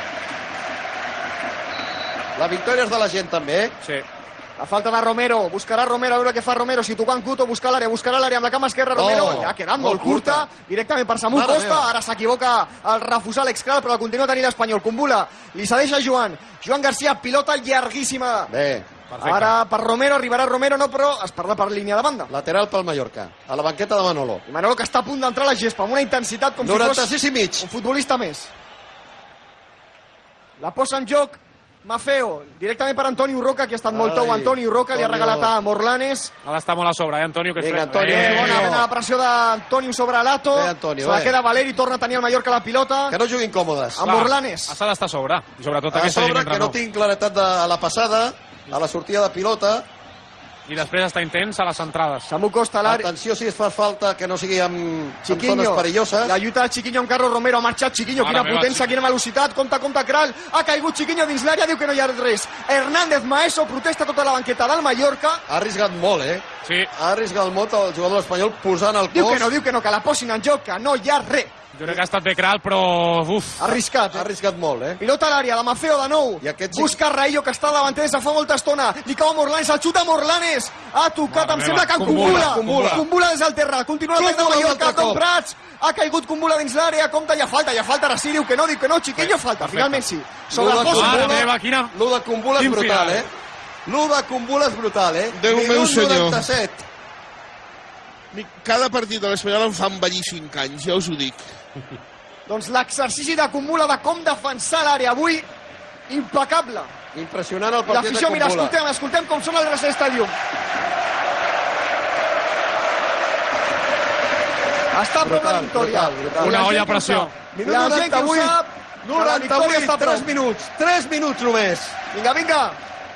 La victòria és de la gent, també, eh? Sí. La falta de Romero. Buscarà Romero, a veure què fa Romero. Si tocant Couto, buscar l'àrea. Buscarà l'àrea amb la cama esquerra. Romero Oh, ja ha quedat molt molt curta. Directament per Samu Mare Costa. meva. Ara s'equivoca al refusar l'excral, però la continua tenint l'Espanyol. Cumbula. Li cedeix a Joan. Joan Garcia, pilota llarguíssima. Bé, Perfecte. Ara per Romero, arribarà Romero, no, però es parla per línia de banda. lateral pel Mallorca, a la banqueta de Manolo. I Manolo que està a punt d'entrar a la gespa amb una intensitat com si noranta-sis fos i mig. un futbolista més. La posa en joc Maffeo, directament per Antoni Urroca, que ha estat molt tou. Ai, Antoni Urroca li ha Antonio. regalat a Morlanes. Ha d'estar molt a sobre, eh, Antonio? Que és Vinga, fred. Antonio. Eh, Eh, bona, bona la pressió d'Antonio sobre Lato. Bé, Antonio, Se la bé. queda Valeri, torna a tenir el Mallorca la pilota. Que no juguin còmodes. Amb Morlanes. S'ha d'estar a sobre. I sobretot A aquesta gent sobre, entra que no nou. tinc claretat de, a la passada, a la sortida de pilota. I després està intens a les centrades. Samu Costa a l'àrea. Atenció si es fa falta, que no sigui amb, amb Chiquiño, zones perilloses. la lluita de Chiquiño amb Carlos Romero, ha marxat Chiquiño, Mare quina meva, potència, Chiquiño. quina velocitat, compta, compta Kral, ha caigut Chiquiño dins l'àrea, diu que no hi ha res. Hernández Maeso protesta tota la banqueta del Mallorca, Ha arriscat molt, eh? Sí, Ha arriscat molt el jugador espanyol posant el diu cos. que no, diu que no, que la posin en joc, que no hi ha res. jo crec que ha estat bé Kral, però... Uf, Ha arriscat, Ha eh? arriscat molt, eh? Pilota a l'àrea, de Maffeo de nou. I aquest xic- Busca Raillo, que està davanter des de fa molta estona. Li cau a Morlanes, el xuta a Morlanes. Ha tocat, Mare em meva, sembla que en Cumbula, Cumbula. Cumbula. Cumbula des del terra. Continua l'atac de Cumbula un Mallorca, altre Tom cop. Prats. Ha caigut Cumbula dins l'àrea. Compte, ja falta, ja falta. Ara sí, diu que no, diu que no. Chiquillo falta. Perfecte. Finalment sí. Sobre el Mare post. mare Cumbula. meva, quina... L'u de Cumbula és Quin brutal, final. eh? L'u de Cumbula és brutal, eh? Déu meu Minut senyor. noranta-set. Cada partit de l'Espanyol em fa envellir cinc anys, ja us ho dic. Doncs l'exercici de Cumbula de com defensar l'àrea avui, impecable. Impressionant el partit de L'afició, mira, Cumbula. escoltem, escoltem com sona el R C Stadium. Està a prop de la Brutal, victòria. brutal, brutal. Una La olla gent a pressió. que ho sap. Minut La gent que ho noranta-vuit. sap, que la victòria noranta-vuit, està a tres prop. minuts. tres minuts només. Vinga, vinga.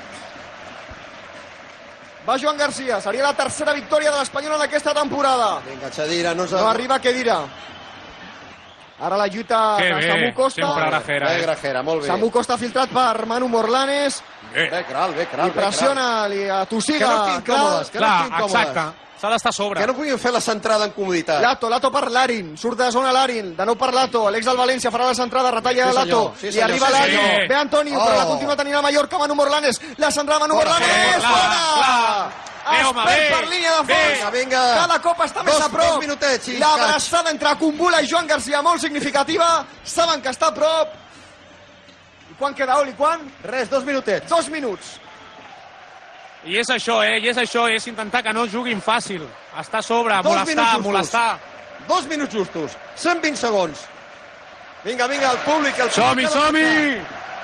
Va Joan Garcia, seria la tercera victòria de l'Espanyol en aquesta temporada. Vinga, Xadira, no s'ha... No arriba Khedira. Ara la lluita Que de bé, Samu Costa. sempre Grajera, Bé, eh? Grajera, molt bé. Samu Costa filtrat per Manu Morlanes. Bé. Bé, Kral, bé, Kral. Li pressiona, li atossiga. Que no estiguin còmodes, que no Clar, estiguin còmodes. exacte. S'ha d'estar a sobre. Que no puguin fer la centrada en comoditat. Lato, Lato per Larin, surt de zona Larin, de nou per Lato, l'ex del València farà la centrada, retalla Sí, Lato, senyor, sí, li senyor, arriba sí, Larin, senyor. ve Antoni, Oh. però la continua tenint a Mallorca, Manu Morlanes, la centrada Manu Fora, Morlanes, fora, fora! clar. Bé, Es home, perd bé, per línia de bé. fons, Vinga, vinga. cada cop està més Dos- a prop, dos minutets i l'abraçada entre Cumbula i Joan Garcia, molt significativa, saben que està a prop, i quan queda, Oli, quan? Res, dos minutets. Dos minuts. I és això, eh? I és això, és intentar que no juguin fàcil. Estar a sobre, Dos molestar, minuts justos. molestar. Dos minuts justos. cent vint segons. Vinga, vinga, el públic, el públic. Som-hi, som-hi!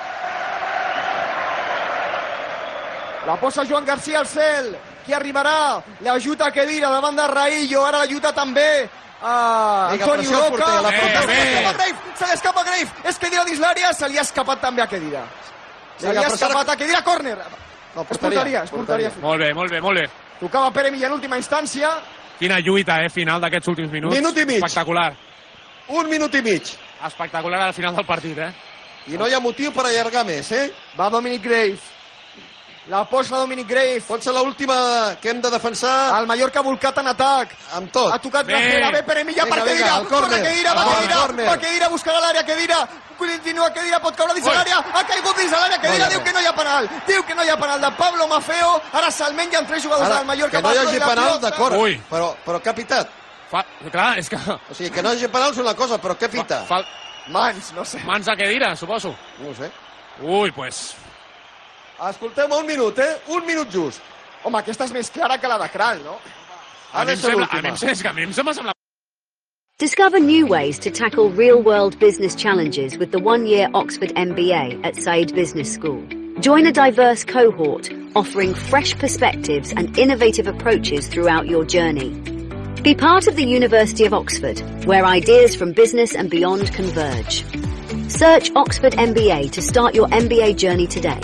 La posa Joan Garcia al cel. Qui arribarà? L'ajuda a Khedira davant de Raillo. Ara l'ajuda també a Vinga, Antoni pressió al Roca. porter, la Bé, protesta. bé. Se li escapa Grave, se li escapa Grave. És Khedira dins l'àrea, se li ha escapat també a Khedira. Se li Vinga, ha però escapat serà- a Khedira, córner. No, És porteria, és porteria. Molt bé, molt bé, molt bé. Tocava Pere Milla en última instància. Quina lluita, eh, final d'aquests últims minuts. Minut i mig. Espectacular. Un minut i mig. Espectacular al final del partit, eh? I no hi ha motiu per allargar més, eh? Va Dominic Grave. La posa Dominic Grave. Pot ser l'última que hem de defensar El Mallorca volcat en atac. amb tot. Ha tocat Bé. Grajera, ve Pere Milla Vinga, per vinga, Khedira. al córner. Corre Khedira, va Al Khedira, córner. va Khedira, buscarà l'àrea, Khedira. Continua Khedira, pot caure dins Ui. l'àrea. Ha caigut dins l'àrea, No Khedira hi ha diu res. que no hi ha penal. Diu que no hi ha penal de Pablo Maffeo. Ara se'l mengen tres jugadors Ara, del Mallorca. que no hi per hagi la penal, pilota. d'acord, Ui. però, però què ha pitat? Fa... Clar, és que... O sigui, que no hi hagi penal és una cosa, però què pita? Fa... Mans, no sé. Mans a Khedira, suposo. No ho sé. Ui, pues... Escoltem un minut, eh? Un minut just. Home, aquesta és més clara que la de Kral, no? A Ha mi de em ser sembla, a mi l'última. em sembla, és que a mi em sembla, sembla... Discover new ways to tackle real-world business challenges with the one-year Oxford M B A at Said Business School. Join a diverse cohort, offering fresh perspectives and innovative approaches throughout your journey. Be part of the University of Oxford, where ideas from business and beyond converge. Search Oxford M B A to start your M B A journey today.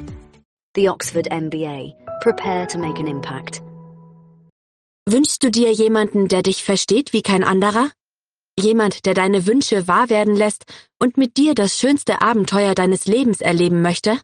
The Oxford M B A. Prepare to make an impact. Wünschst du dir jemanden, der dich versteht wie kein anderer? Jemand, der deine Wünsche wahr werden lässt und mit dir das schönste Abenteuer deines Lebens erleben möchte?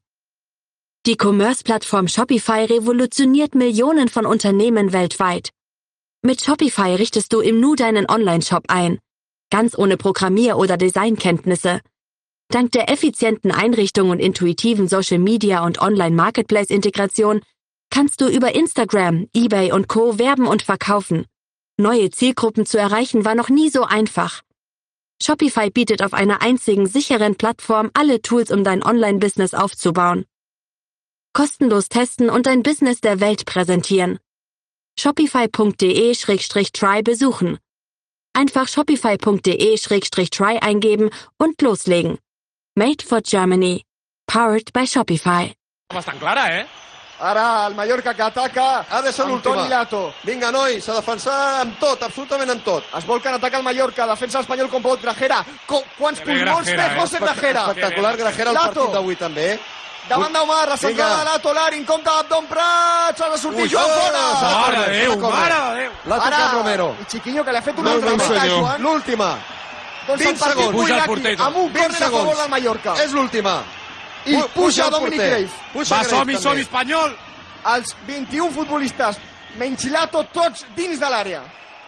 Die Commerce-Plattform Shopify revolutioniert Millionen von Unternehmen weltweit. Mit Shopify richtest du im Nu deinen Online-Shop ein, ganz ohne Programmier- oder Designkenntnisse. Dank der effizienten Einrichtung und intuitiven Social-Media- und Online-Marketplace-Integration kannst du über Instagram, eBay und Co. werben und verkaufen. Neue Zielgruppen zu erreichen war noch nie so einfach. Shopify bietet auf einer einzigen sicheren Plattform alle Tools, um dein Online-Business aufzubauen. Kostenlos testen und dein Business der Welt präsentieren. shopify punkt de slash try besuchen. Einfach shopify punkt de slash try eingeben und loslegen. Made for Germany. Powered by Shopify. Bastant clara, eh? Ara el Mallorca que ataca Ha de ser amb l'última. Toni Lato. Vinga, nois, a defensar amb tot, absolutament amb tot. Es vol que n'ataca el Mallorca, defensa l'Espanyol com pot. Grajera, Co quants pulmons té Grajera, eh? José Grajera? Espectacular, Grajera, el Lato. partit d'avui també, eh? Davant d'Omar, la centrada Vinga. de Lato, Larin, compte d'Abdon Prats, ha de sortir Ui, Joan oh, fora! Mare de Déu, S'ha de córrer. mare de Déu! L'ha tocat Romero. I Chiquinho, que li ha fet una No, altra no, meta, senyor. Joan. L'última. Doncs vint el partit segons. Puja el Buiraki, porter. amb un vint córner a favor segons. del Mallorca. És l'última. I Pu- puja el Dominic porter. Cruyff. Puja Va, Cruyff, som-hi, també. som-hi, espanyol! Els vint-i-un futbolistes, menys Lato, tots dins de l'àrea.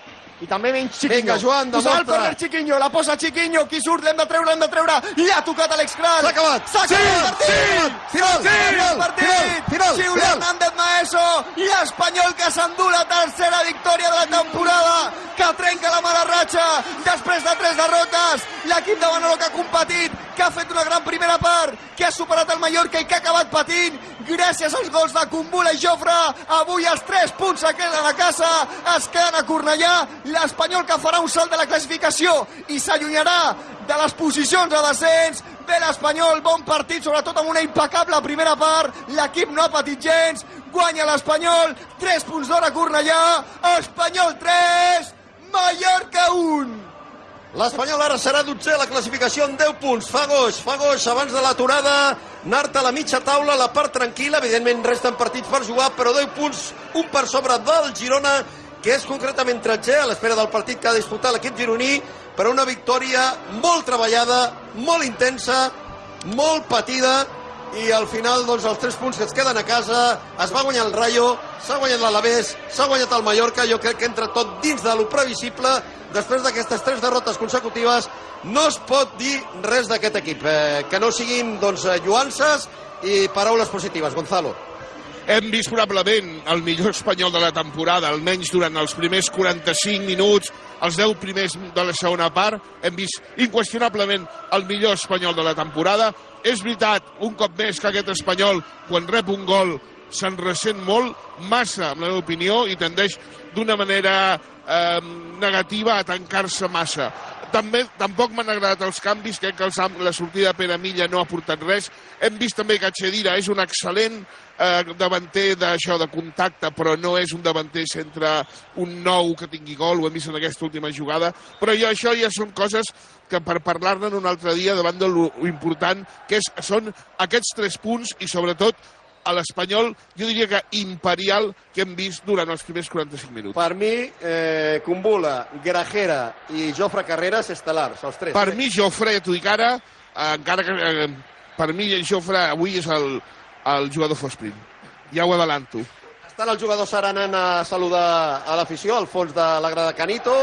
I també menys Chiquinho. Vinga, Joan, Posarà el demostra. córner Chiquinho, la posa Chiquinho, qui surt, l'hem de treure, l'hem de treure. I ha tocat Alex Kral. S'ha acabat. S'ha acabat el partit. Final, Sí, final, el partit. final, final, Xiula final. Hernández Maeso i l'Espanyol que s'endú la tercera victòria de la temporada, que trenca la mala ratxa després de tres derrotes. L'equip de Manolo que ha competit, que ha fet una gran primera part, que ha superat el Mallorca i que ha acabat patint gràcies als gols de Kumbula i Jofre. Avui els tres punts se queden a casa, es queden a Cornellà. L'Espanyol que farà un salt de la classificació i s'allunyarà de les posicions de descens. Bé l'Espanyol, bon partit, sobretot amb una impecable primera part. L'equip no ha patit gens, guanya l'Espanyol, tres punts d'or a Cornellà. Espanyol tres, Mallorca un. L'Espanyol ara serà dotzè a la classificació amb deu punts. Fa goix, fa goix abans de l'aturada. Anar-te a la mitja taula, la part tranquil·la. Evidentment resten partits per jugar, però deu punts, un per sobre del Girona, que és concretament tretzè a l'espera del partit que ha de disputar l'equip gironí, per una victòria molt treballada, molt intensa, molt patida, i al final doncs, els tres punts que es queden a casa. Es va guanyar el Rayo, s'ha guanyat l'Alavés, s'ha guanyat el Mallorca. Jo crec que entra tot dins de lo previsible. Després d'aquestes tres derrotes consecutives no es pot dir res d'aquest equip, eh, que no siguin doncs, lluances i paraules positives. Gonzalo. Hem vist probablement el millor espanyol de la temporada, almenys durant els primers quaranta-cinc minuts, els deu primers de la segona part. Hem vist inqüestionablement el millor espanyol de la temporada. És veritat, un cop més, que aquest espanyol, quan rep un gol, se'n ressent molt, massa, en la meva opinió, i tendeix d'una manera eh, negativa a tancar-se massa. També, tampoc m'han agradat els canvis, crec que els, la sortida de Pere Milla no ha portat res. Hem vist també que Chedira és un excel·lent eh, davanter d'això de contacte, però no és un davanter centre, un nou que tingui gol, ho hem vist en aquesta última jugada, però jo, això ja són coses que per parlar-ne un altre dia davant de lo important que és, són aquests tres punts i sobretot a l'Espanyol, jo diria que imperial, que hem vist durant els primers quaranta-cinc minuts. Per mi, eh, Kumbula, Grajera i Jofre Carreras, estel·lars, els tres. Per eh? mi, Jofre, ja t'ho dic ara, eh, encara que eh, per mi Jofre avui és el, el jugador Fosprint. Ja ho adelanto. Estan els jugadors ara anant a saludar a l'afició, al fons de la grada Canito.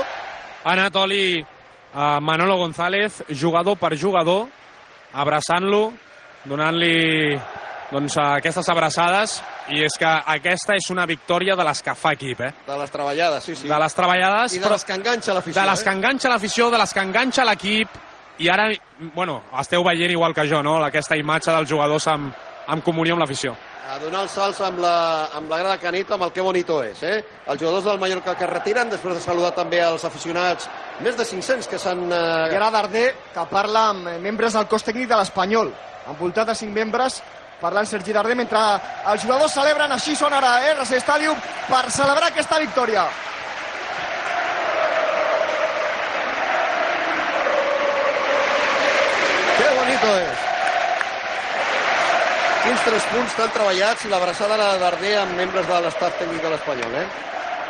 Anatoli uh, Manolo González, jugador per jugador, abraçant-lo, donant-li doncs, aquestes abraçades, i és que aquesta és una victòria de les que fa equip, eh? De les treballades, sí, sí. De les treballades, I de les que enganxa l'afició. de les que eh? enganxa l'afició, de les que enganxa l'equip, i ara, bueno, esteu veient igual que jo, no?, aquesta imatge dels jugadors amb, amb comunió amb l'afició. A donar els salts amb la, amb la grada Canito, amb el que bonito és, eh? Els jugadors del Mallorca que es retiren, després de saludar també els aficionats, més de cinc-cents que s'han... Eh... Gerard Darder, que parla amb membres del cos tècnic de l'Espanyol, envoltat de cinc membres parlant Sergi Darder, mentre els jugadors celebren. Així són ara a R C Stadium per celebrar aquesta victòria. Que bonito és. Quins tres punts tan treballats i l'abraçada de Darder amb membres de l'estaf tècnic de l'Espanyol, eh?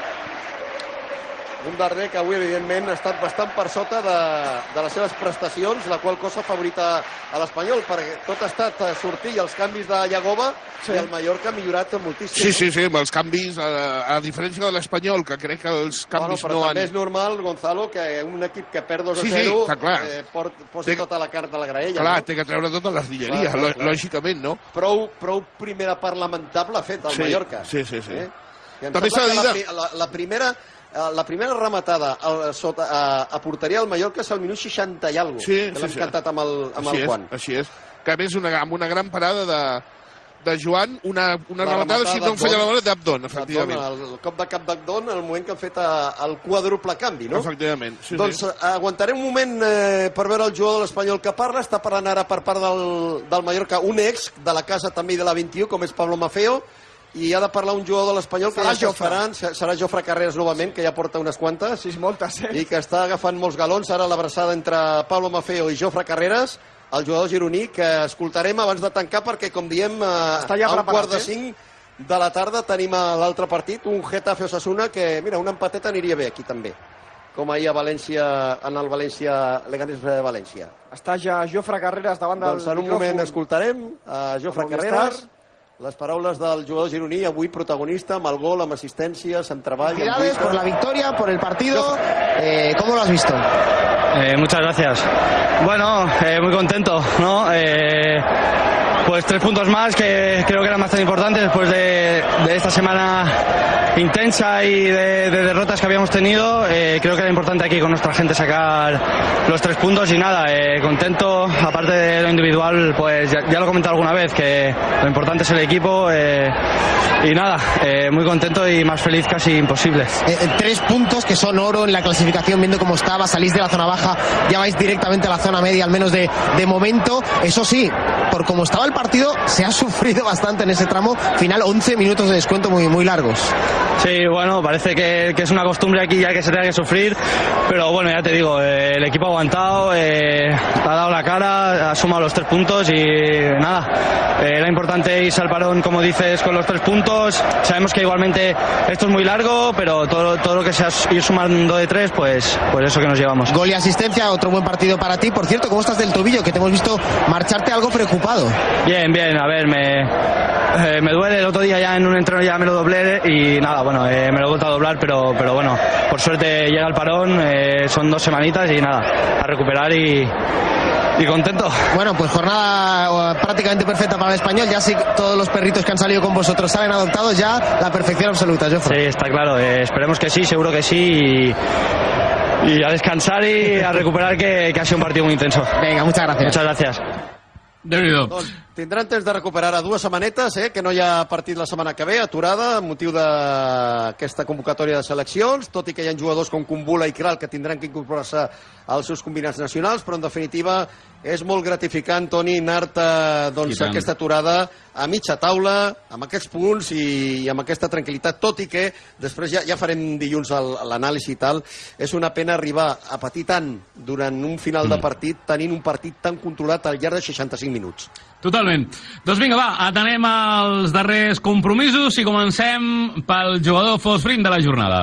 Un Darder que avui, evidentment, ha estat bastant per sota de, de les seves prestacions, la qual cosa favorita a l'Espanyol, perquè tot ha estat sortir i els canvis de Yagoba, sí. I el Mallorca ha millorat moltíssim. Sí, sí, sí, amb els canvis, a, a diferència de l'Espanyol, que crec que els canvis bueno, però no també han... és normal, Gonzalo, que un equip que perd dos a sí, zero sí, clar. eh, port, posi té... tota la carta a la graella. Clar, no? té que treure tota l'artilleria, clar, clar, clar. lògicament, no? Prou, prou primera part lamentable ha fet el sí, Mallorca. Sí, sí, sí. Eh? També s'ha de dir... La, la, la primera... La primera rematada a, sota, a, a porteria del Mallorca és al minut seixanta i alguna cosa, sí, que l'hem sí, cantat amb el, amb el Juan. Així és, que a més una, amb una gran parada de, de Joan, una, una rematada, si no em falla la memòria, d'Abdon, efectivament. El, el cop de cap d'Abdon, el moment que han fet a, el quadruple canvi, no? Efectivament. Sí, doncs sí. aguantarem un moment eh, per veure el jugador de l'Espanyol que parla. Està parlant ara per part del, del Mallorca un ex de la casa també de la vint i u, com és Pablo Maffeo, i ha de parlar un jugador de l'Espanyol que serà ja esperant, serà Jofre Carreras novament, que ja porta unes quantes, sí, moltes, eh? I que està agafant molts galons. Ara l'abraçada entre Pablo Maffeo i Jofre Carreras, el jugador gironí, que escoltarem abans de tancar, perquè, com diem, ja a un quart de cinc de la tarda tenim l'altre partit, un Getafe Osasuna, que, mira, un empatet aniria bé aquí també, com ahir a València, en el València, Leganés de València. Està ja Jofre Carreras davant del doncs en un micròfon. moment escoltarem a Jofre Carreras, les paraules del jugador gironí, avui protagonista, amb el gol, amb assistències, amb treball. Felicidades por la victoria, por el partido. Eh, ¿Cómo lo has visto? Eh, muchas gracias. Bueno, eh, muy contento, ¿no? Eh, pues tres puntos más que creo que eran bastante importantes después de, de esta semana intensa y de, de derrotas que habíamos tenido. Eh, creo que era importante aquí con nuestra gente sacar los tres puntos y nada, eh, contento. Aparte de lo individual, pues ya, ya lo he comentado alguna vez, que lo importante es el equipo eh, y nada, eh, muy contento y más feliz casi imposible. Eh, tres puntos que son oro en la clasificación, viendo cómo estaba, salís de la zona baja, ya vais directamente a la zona media, al menos de, de momento. Eso sí, por cómo estaba el partido, se ha sufrido bastante en ese tramo final, once minutos de descuento muy, muy largos. Sí, bueno, parece que, que es una costumbre aquí ya que se tenga que sufrir, pero bueno, ya te digo, eh, el equipo ha aguantado, eh, ha dado la cara, ha sumado los tres puntos y nada, eh, era importante irse al parón, como dices, con los tres puntos. Sabemos que igualmente esto es muy largo, pero todo, todo lo que sea ir sumando de tres, pues, pues eso que nos llevamos. Gol y asistencia, otro buen partido para ti. Por cierto, ¿cómo estás del tobillo? Que te hemos visto marcharte algo preocupado. Bien, bien, a ver, me, eh, me duele. El otro día ya en un entreno ya me lo doblé y nada, bueno, eh, me lo he vuelto a doblar, pero, pero bueno, por suerte llega el parón, eh, son dos semanitas y nada, a recuperar y... Y contento. Bueno, pues jornada prácticamente perfecta para el Español. Ya sí, todos los perritos que han salido con vosotros salen adoptados, ya la perfección absoluta, Jofre. Sí, está claro. Eh, esperemos que sí, seguro que sí. Y, y a descansar y a recuperar, que, que ha sido un partido muy intenso. Venga, muchas gracias. Muchas gracias. Doncs tindran temps de recuperar a dues setmanetes, eh, que no hi ha partit la setmana que ve, aturada, amb motiu d'aquesta convocatòria de seleccions, tot i que hi ha jugadors com Kumbula i Kral que tindran que incorporar-se als seus combinats nacionals, però en definitiva és molt gratificant, Toni, anar-te doncs, a aquesta aturada a mitja taula, amb aquests punts i, i amb aquesta tranquil·litat, tot i que després ja, ja farem dilluns l'anàlisi i tal. És una pena arribar a patir tant durant un final mm. de partit, tenint un partit tan controlat al llarg de seixanta-cinc minuts. Totalment. Doncs vinga, va, atenem els darrers compromisos i comencem pel jugador fosfrin de la jornada.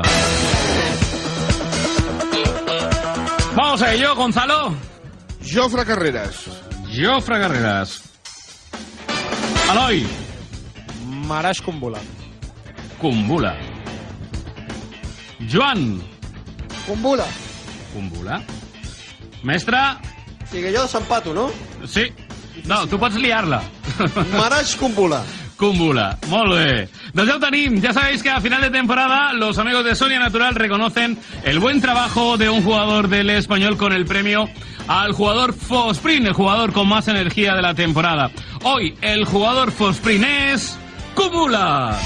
Vamos a ello, Gonzalo. Jofre Carreras. Jofre Carreras. Eloi. Maraix Kumbula. Kumbula. Joan. Kumbula. Kumbula. Mestre. Sí, que jo desempato, no? Sí. No, tu pots liar-la. Maraix Kumbula. Kumbula, molt bé. Doncs ja ho tenim. Ya sabéis que a final de temporada los amigos de Sonia Natural reconocen el buen trabajo de un jugador del Español con el premio al jugador Fosprint, el jugador con más energía de la temporada. Hoy el jugador Fosprint es Kumbula.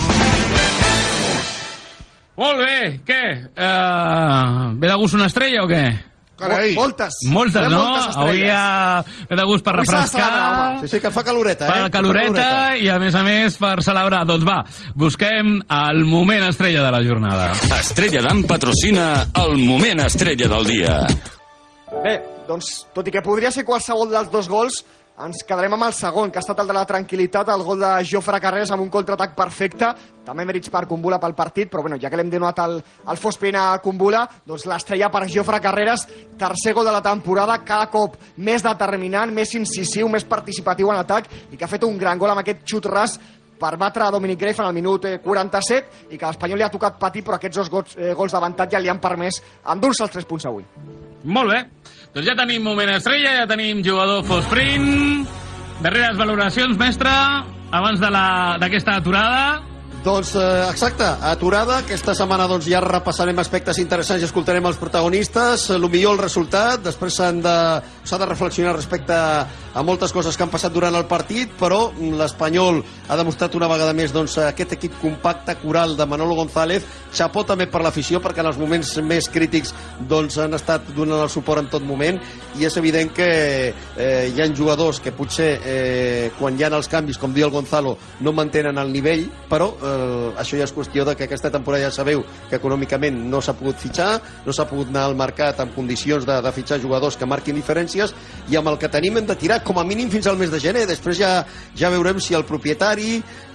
Molt bé, què? Uh, ve de gust una estrella o què? Carai. Moltes. Moltes, no? Moltes Avui hi ha de gust per refrescar, Sí, sí, que fa caloreta, eh? per caloreta i, a més a més, per celebrar. Doncs va, busquem el moment estrella de la jornada. Estrella d'Am patrocina el moment estrella del dia. Bé, doncs, tot i que podria ser qualsevol dels dos gols, ens quedarem amb el segon, que ha estat el de la tranquil·litat, el gol de Jofre Carreras amb un contraatac perfecte. També mèrits per Kumbula pel partit, però bueno, ja que l'hem donat al, al Fospin a Kumbula, doncs l'estrella per Jofre Carreras, tercer gol de la temporada, cada cop més determinant, més incisiu, més participatiu en atac, i que ha fet un gran gol amb aquest xut ras per batre a Dominic Greif en el minut quaranta-set, i que a l'Espanyol li ha tocat patir, però aquests dos gols, eh, gols d'avantatge li han permès endur-se els tres punts avui. Molt bé. Doncs ja tenim moment estrella, ja tenim jugador Fosprin. Darreres valoracions, mestre, abans d'aquesta aturada. Doncs eh, exacte, aturada. Aquesta setmana doncs, ja repassarem aspectes interessants i escoltarem els protagonistes. El millor el resultat, després s'han de, s'ha de reflexionar respecte a moltes coses que han passat durant el partit, però l'Espanyol ha demostrat una vegada més doncs, aquest equip compacte, coral de Manolo González. Xapó també per l'afició, perquè en els moments més crítics doncs, han estat donant el suport en tot moment, i és evident que eh, hi ha jugadors que potser eh, quan hi ha els canvis, com diu el Gonzalo, no mantenen el nivell, però eh, això ja és qüestió de que aquesta temporada ja sabeu que econòmicament no s'ha pogut fitxar, no s'ha pogut anar al mercat en condicions de, de fitxar jugadors que marquin diferències, i amb el que tenim hem de tirar com a mínim fins al mes de gener. Després ja, ja veurem si el propietari,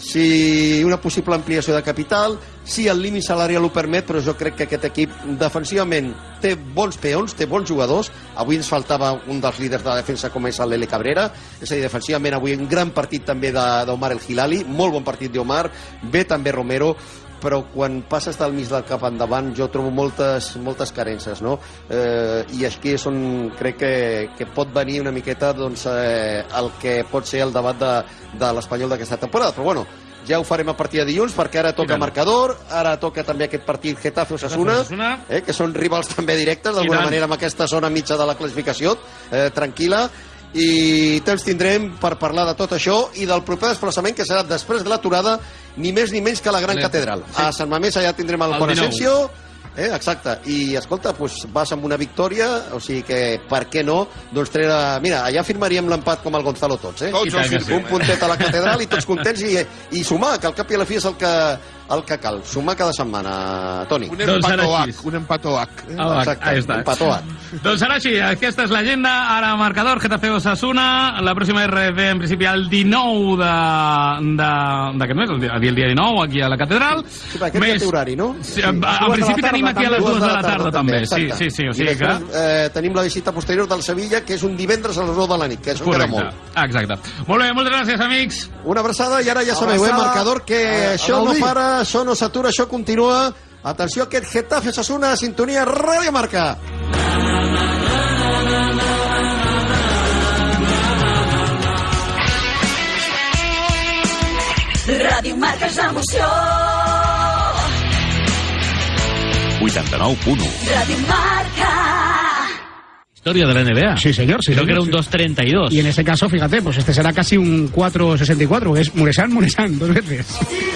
si una possible ampliació de capital, si el límit salarial ho permet, però jo crec que aquest equip defensivament té bons peons, té bons jugadors. Avui ens faltava un dels líders de la defensa com és el Lele Cabrera, és a dir, defensivament avui un gran partit també d'Omar El Hilali, molt bon partit d'Omar, bé també Romero, però quan passes del mig del cap endavant jo trobo moltes, moltes carències, no? Eh, I aquí és on crec que, que pot venir una miqueta doncs, eh, el que pot ser el debat de, de l'Espanyol d'aquesta temporada, però bueno, ja ho farem a partir de dilluns, perquè ara toca marcador, ara toca també aquest partit Getafe-Osasuna, eh, que són rivals també directes, d'alguna manera, amb aquesta zona mitja de la classificació, eh, tranquil·la, i temps tindrem per parlar de tot això i del proper desplaçament, que serà després de l'aturada, ni més ni menys que la Gran Catedral. A Sant Mamés allà tindrem el Juan Asensio, eh, exacte, i escolta, pues, vas amb una victòria, o sigui que, per què no, doncs treure... Mira, allà firmaríem l'empat com el Gonzalo tots, eh? Tots els firmem. Un puntet a la Catedral i tots contents, i, i sumar, que al cap i a la fi és el que, el que cal, sumar cada setmana, Toni. Un empatoac, un empatoac. Exacte, un empatoac. Doncs serà així, aquesta és l'agenda, ara marcador, Getafe-Osasuna, la pròxima R F en principi el dinou d'aquest mes, el dia dinou, aquí a la Catedral. Sí, per aquest Més... ja té horari, no? Sí, en principi tenim aquí a les dues de la tarda, també. Sí, sí, sí. O sigui I després que... eh, tenim la visita posterior del Sevilla, que és un divendres a les nou de la nit, que això queda molt. Exacte. Molt bé, moltes gràcies, amics. Una abraçada, i ara ja sabeu, eh, marcador, que això no para, això no s'atura, això continua. Atenció a aquest Getafe-Osasuna, sintonia Ràdio Marca. Ràdio Marca és l'emoció. vuitanta-nou punt u. Ràdio Marca. Historia de la N B A. Sí, señor. Sí, Creo señor, que era un sí. dos treinta y dos. Y en ese caso, fíjate, pues este será casi un cuatro sesenta y cuatro, que es Muresan, Muresan, dos veces.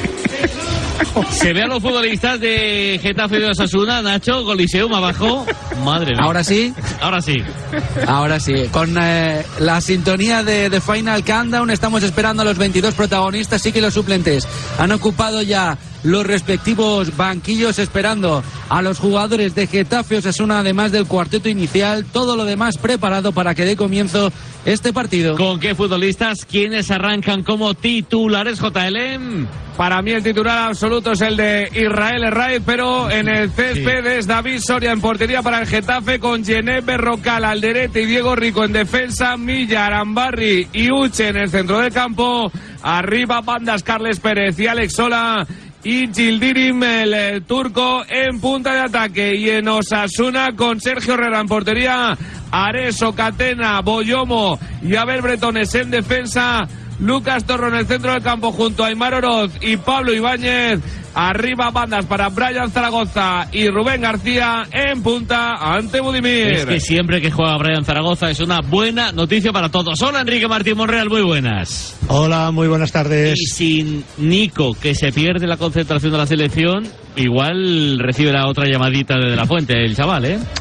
Se ve a los futbolistas de Getafe y de Osasuna, Nacho, Coliseum abajo. Madre mía. Ahora sí. Ahora sí. Ahora sí. Con eh, la sintonía de, de Final Countdown estamos esperando a los veintidós protagonistas. Sí que los suplentes han ocupado ya los respectivos banquillos, esperando a los jugadores de Getafe Osasuna, además del cuarteto inicial. Todo lo demás preparado para que dé comienzo este partido. ¿Con qué futbolistas? ¿Quiénes arrancan como titulares, J L? Para mí el titular absoluto es el de Israel Herraiz, pero en el césped sí. es David Soria en portería para el Getafe, con Gené Berrocal, Alderete y Diego Rico en defensa, Milla, Arambarri y Uche en el centro del campo. Arriba bandas Carles Pérez y Alex Sola, y Gildirim, el, el turco, en punta de ataque. Y en Osasuna, con Sergio Herrera en portería, Areso, Catena, Boyomo y Abel Bretones en defensa, Lucas Torro en el centro del campo junto a Aimar Oroz y Pablo Ibáñez. Arriba bandas para Brian Zaragoza y Rubén García en punta ante Budimir. Es que siempre que juega Brian Zaragoza es una buena noticia para todos. Hola, Enrique Martín Monreal, muy buenas. Hola, muy buenas tardes. Y sin Nico, que se pierde la concentración de la selección, igual recibe la otra llamadita de, de la Fuente, el chaval, ¿eh?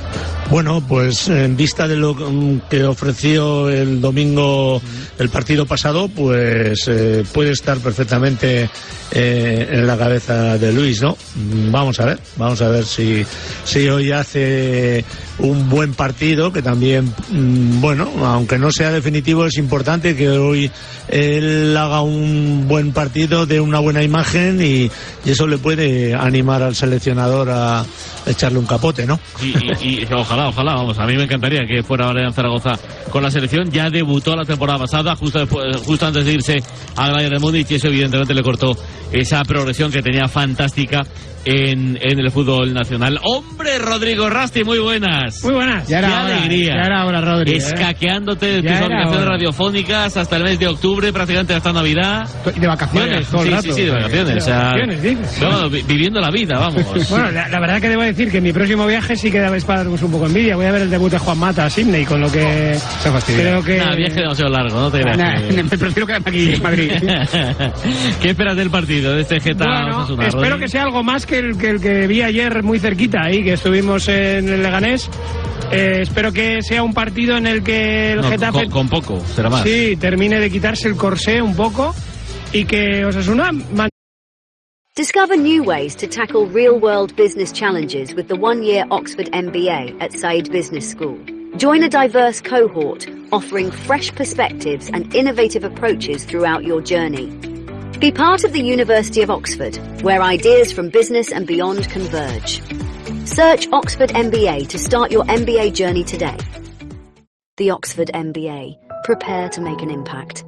Bueno, pues en vista de lo que ofreció el domingo el partido pasado, pues eh, puede estar perfectamente eh, en la cabeza de Luis, ¿no? Vamos a ver, vamos a ver si, si hoy hace un buen partido, que también, bueno, aunque no sea definitivo, es importante que hoy él haga un buen partido, dé una buena imagen y, y eso le puede animar al seleccionador a echarle un capote, ¿no? Y, y, y ojalá, ojalá, vamos, a mí me encantaría que fuera Brian Zaragoza con la selección. Ya debutó la temporada pasada, justo después, justo antes de irse a Bayern de Múnich, y eso evidentemente le cortó esa progresión que tenía fantástica en, en el fútbol nacional. ¡Hombre, Rodrigo Rasti, muy buenas! Muy buenas. Ya era ¡Qué hora, alegría! Ya era hora, Rodri. Escaqueándote de tus obligaciones radiofónicas hasta el mes de octubre, prácticamente hasta Navidad. De vacaciones, todo el sí, rato. Sí, sí, de vacaciones. De o sea, vacaciones, dices. No, vi, viviendo la vida, vamos. Bueno, la, la verdad que debo decir que mi próximo viaje sí que dabais para darnos un poco envidia. Voy a ver el debut de Juan Mata a Sydney, con lo que... Se fastidia. Creo que... Nah, viaje demasiado largo, no te creas. Nah, que... me prefiero quedarme aquí en Madrid. ¿Qué esperas del partido, de este Getafe? Bueno, Osasuna, espero Rodri? que sea algo más que el, que el que vi ayer muy cerquita, ahí, que estuvimos en el Leganés. Eh, espero que sea un partido en el que el no, Getafe... Con, con poco, será más. Sí, termine de quitarse el corsé un poco y que Osasuna... Man- Discover new ways to tackle real-world business challenges with the one-year Oxford M B A at Said Business School. Join a diverse cohort, offering fresh perspectives and innovative approaches throughout your journey. Be part of the University of Oxford, where ideas from business and beyond converge. Search Oxford M B A to start your M B A journey today. The Oxford M B A. Prepare to make an impact.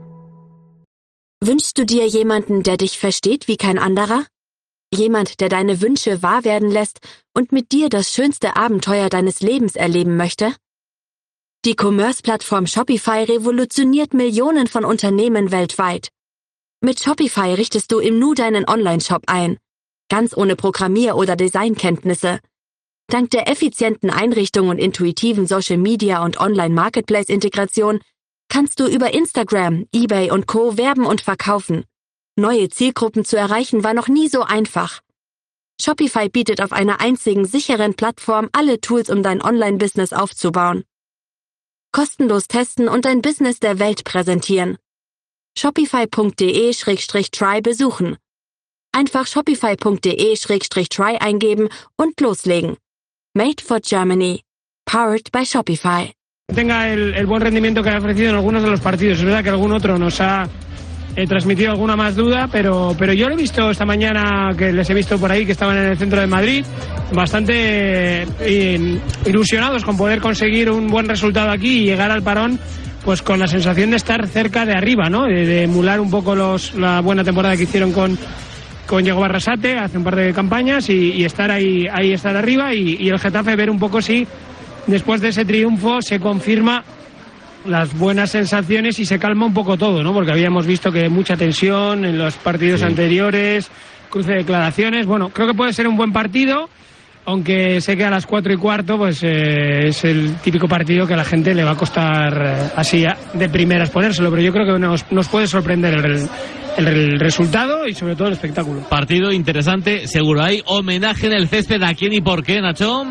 Wünschst du dir jemanden, der dich versteht wie kein anderer? Jemand, der deine Wünsche wahr werden lässt und mit dir das schönste Abenteuer deines Lebens erleben möchte? Die Commerce-Plattform Shopify revolutioniert Millionen von Unternehmen weltweit. Mit Shopify richtest du im Nu deinen Online-Shop ein, ganz ohne Programmier- oder Designkenntnisse. Dank der effizienten Einrichtung und intuitiven Social-Media- und Online-Marketplace-Integration kannst du über Instagram, eBay und Co. werben und verkaufen. Neue Zielgruppen zu erreichen war noch nie so einfach. Shopify bietet auf einer einzigen sicheren Plattform alle Tools, um dein Online-Business aufzubauen. Kostenlos testen und dein Business der Welt präsentieren. shopify punkt de slash try besuchen. Einfach shopify punkt de slash try eingeben und loslegen. Made for Germany. Powered by Shopify. Tenga el, el buen rendimiento que ha ofrecido en algunos de los partidos. Es verdad que algún otro nos ha eh, transmitido alguna más duda, pero, pero yo lo he visto esta mañana, que les he visto por ahí, que estaban en el centro de Madrid, bastante eh, ilusionados con poder conseguir un buen resultado aquí y llegar al parón, pues con la sensación de estar cerca de arriba, ¿no? De, de emular un poco los, la buena temporada que hicieron con, con Diego Barrasate hace un par de campañas y, y estar ahí, ahí estar arriba y, y el Getafe ver un poco si después de ese triunfo se confirma las buenas sensaciones y se calma un poco todo, ¿no? Porque habíamos visto que mucha tensión en los partidos sí. anteriores, cruce de declaraciones. Bueno, creo que puede ser un buen partido, aunque sé que a las cuatro y cuarto pues eh, es el típico partido que a la gente le va a costar eh, así de primeras ponérselo, pero yo creo que nos, nos puede sorprender el, el, el resultado y sobre todo el espectáculo. Partido interesante, seguro. Hay homenaje en el césped. ¿A quién y por qué, Nacho?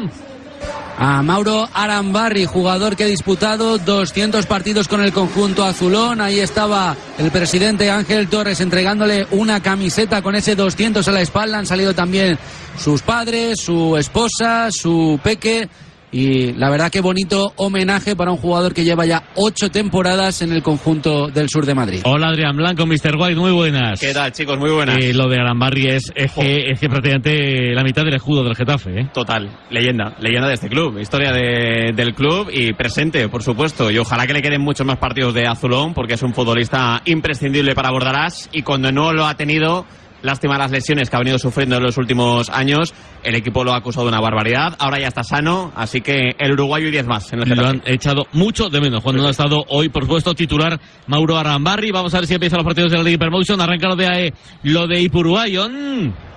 A Mauro Arambarri, jugador que ha disputado doscientos partidos con el conjunto azulón. Ahí estaba el presidente Ángel Torres entregándole una camiseta con ese doscientos a la espalda. Han salido también sus padres, su esposa, su peque. Y la verdad que bonito homenaje para un jugador que lleva ya ocho temporadas en el conjunto del sur de Madrid. Hola Adrián Blanco, mister White, muy buenas. ¿Qué tal, chicos? Muy buenas. Eh, lo de Arambarri es, es, que, es que prácticamente la mitad del escudo del Getafe, ¿eh? Total, leyenda, leyenda de este club, historia de, del club y presente, por supuesto. Y ojalá que le queden muchos más partidos de azulón, porque es un futbolista imprescindible para Bordalás y cuando no lo ha tenido... Lástima las lesiones que ha venido sufriendo en los últimos años. El equipo lo ha acusado de una barbaridad. Ahora ya está sano, así que el uruguayo y diez más en el Getafe. Lo han echado mucho de menos cuando no ha estado hoy, por supuesto, titular Mauro Arambarri. Vamos a ver si empiezan los partidos de la Liga Promotion. Arranca lo de, lo de Ipuruayon.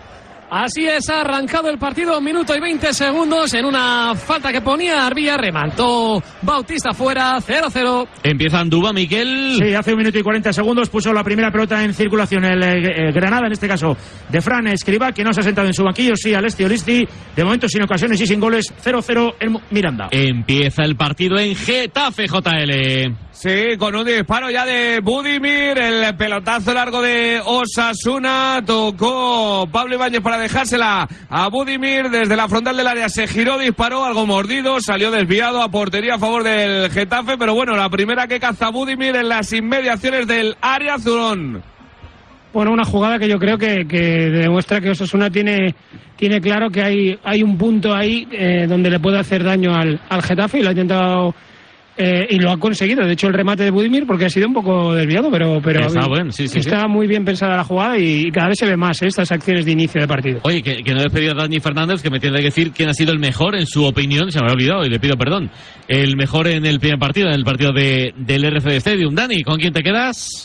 Así es, ha arrancado el partido, minuto y veinte segundos, en una falta que ponía Arbilla, remató Bautista fuera, cero cero. Empieza Anduba, Miquel. Sí, hace un minuto y cuarenta segundos puso la primera pelota en circulación el, el Granada, en este caso de Fran Escribá, que no se ha sentado en su banquillo, sí, Alesti Olisti, de momento sin ocasiones y sin goles, cero cero en Miranda. Empieza el partido en Getafe, J L. Sí, con un disparo ya de Budimir, el pelotazo largo de Osasuna, tocó Pablo Ibáñez para dejársela a Budimir, desde la frontal del área se giró, disparó, algo mordido, salió desviado a portería a favor del Getafe, pero bueno, la primera que caza Budimir en las inmediaciones del área azulón. Bueno, una jugada que yo creo que, que demuestra que Osasuna tiene, tiene claro que hay, hay un punto ahí eh, donde le puede hacer daño al, al Getafe y lo ha intentado... Eh, y lo ha conseguido, de hecho el remate de Budimir, porque ha sido un poco desviado, pero, pero está, bueno, sí, sí, está sí. muy bien pensada la jugada y cada vez se ve más, ¿eh? Estas acciones de inicio de partido. Oye, que, que no he despedido a Dani Fernández, que me tiene que decir quién ha sido el mejor en su opinión, se me había olvidado y le pido perdón, el mejor en el primer partido, en el partido de, del R F D Stadium. Dani, ¿con quién te quedas?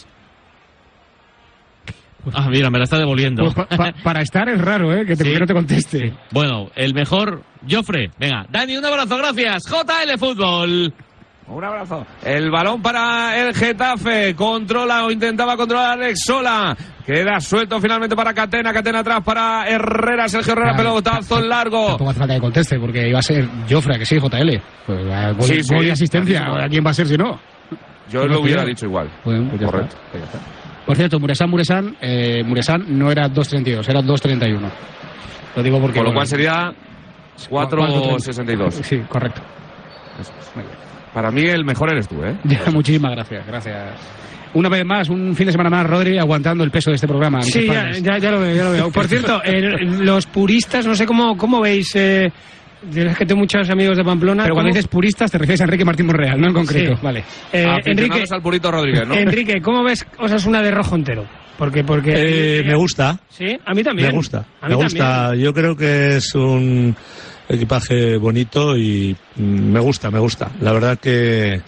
Ah, mira, me la está devolviendo. Pues pa, pa, para estar es raro, ¿eh? Que, te, sí. que no te conteste. Bueno, el mejor, Jofre. Venga, Dani, un abrazo, gracias. J L Fútbol. Un abrazo. El balón para el Getafe. Controla o intentaba controlar a Alex Sola. Queda suelto finalmente para Catena. Catena atrás para Herrera. Sergio Herrera, claro, pelotazo largo. Tampoco hace falta que conteste, porque iba a ser Jofre, que sí, J L. Pues, gol, sí, sí, gol y asistencia. ¿A quién va a ser si no? Yo lo hubiera dicho igual. Bueno, pues correcto. Pues Por cierto, Muresan, Muresan, eh, Muresan no era dos treinta y dos, era dos treinta y uno. Lo digo porque... Con lo cual sería cuatro sesenta y dos. Sí, correcto. Eso es. Para mí el mejor eres tú, ¿eh? Ya, muchísimas gracias, gracias. Una vez más, un fin de semana más, Rodri, aguantando el peso de este programa. Sí, ya, ya, ya lo veo, ya lo veo. Por cierto, el, los puristas, no sé cómo, cómo veis... Eh, es que tengo muchos amigos de Pamplona. Pero cuando ¿cómo? dices puristas te refieres a Enrique Martín Monreal, no en concreto. Sí. Vale. Eh, Enrique, al Purito Rodríguez, ¿no? Enrique, ¿cómo ves Osasuna de rojo entero? Porque, porque eh, me gusta. Sí, a mí también. Me gusta. A mí me gusta. también. Yo creo que es un equipaje bonito y me gusta, me gusta. La verdad que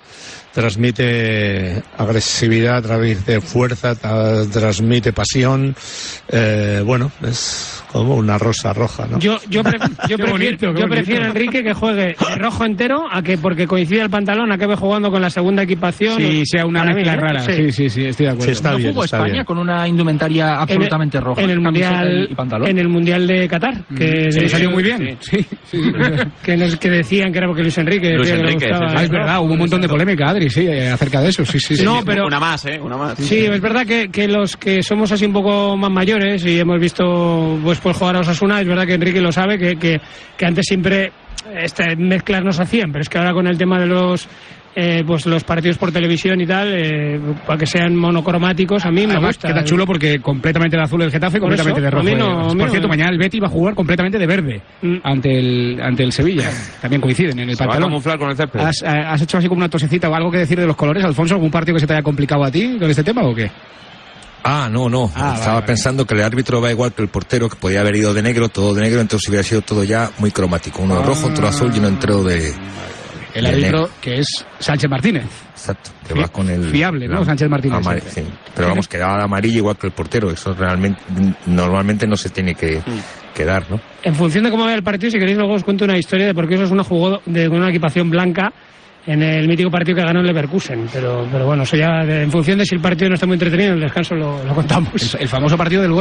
transmite agresividad, transmite fuerza, tra- transmite pasión. Eh, bueno, es como una rosa roja, ¿no? Yo, yo, pre- yo, prefiero, bonito, yo prefiero a Enrique que juegue de rojo entero a que porque coincide el pantalón acabe jugando con la segunda equipación. Sí, sea una Para mezcla mí, ¿eh? rara. Sí. Sí, sí, sí, estoy de acuerdo. Sí, está ¿No bien, jugó está España bien. con una indumentaria absolutamente en el, roja? En el mundial, y pantalón. en el mundial de Qatar, que Sí, de- salió muy bien. Sí, sí. que, nos, que decían que era porque Luis Enrique. Luis decía que le Enrique, gustaba. sí, Ah, es verdad, hubo un montón de polémica, Adri, sí, eh, acerca de eso. Sí, sí, sí. No, pero Una más, ¿eh? Una más. sí, es verdad que, que los que somos así un poco más mayores y hemos visto pues, pues jugar a Osasuna, es verdad que Enrique lo sabe, que, que, que antes siempre estas mezclas nos hacían, pero es que ahora con el tema de los eh, pues los partidos por televisión y tal, eh, para que sean monocromáticos, a mí me Además, gusta. queda chulo porque completamente de azul el Getafe, Por completamente eso, de rojo. a mí no- el- a mí Por no cierto, me- mañana el Betis va a jugar completamente de verde Mm. ante el ante el Sevilla. También coinciden en el Se va a pantalón. camuflar con el césped. ¿Has, eh, ¿Has hecho así como una tosecita o algo que decir de los colores, Alfonso? ¿Algún partido que se te haya complicado a ti con este tema o qué? Ah, no, no. Ah, Estaba vale, vale. pensando que el árbitro va igual que el portero, que podía haber ido de negro, todo de negro, entonces hubiera sido todo ya muy cromático. Uno Ah. rojo, otro azul y uno entero de... El de árbitro negro. que es Sánchez Martínez. Exacto. Que Fi- va con el... fiable, ¿no? la- Sánchez Martínez, amar- siempre. sí. Pero vamos, que daba la amarilla igual que el portero. Eso realmente, normalmente no se tiene que, que dar, ¿no? En función de cómo vaya el partido, si queréis luego os cuento una historia de por qué Osasuna jugó de, con una equipación blanca en el mítico partido que ganó el Leverkusen, pero, pero bueno, eso ya de- en función de si el partido no está muy entretenido, en el descanso lo, lo contamos. El, el famoso partido del gol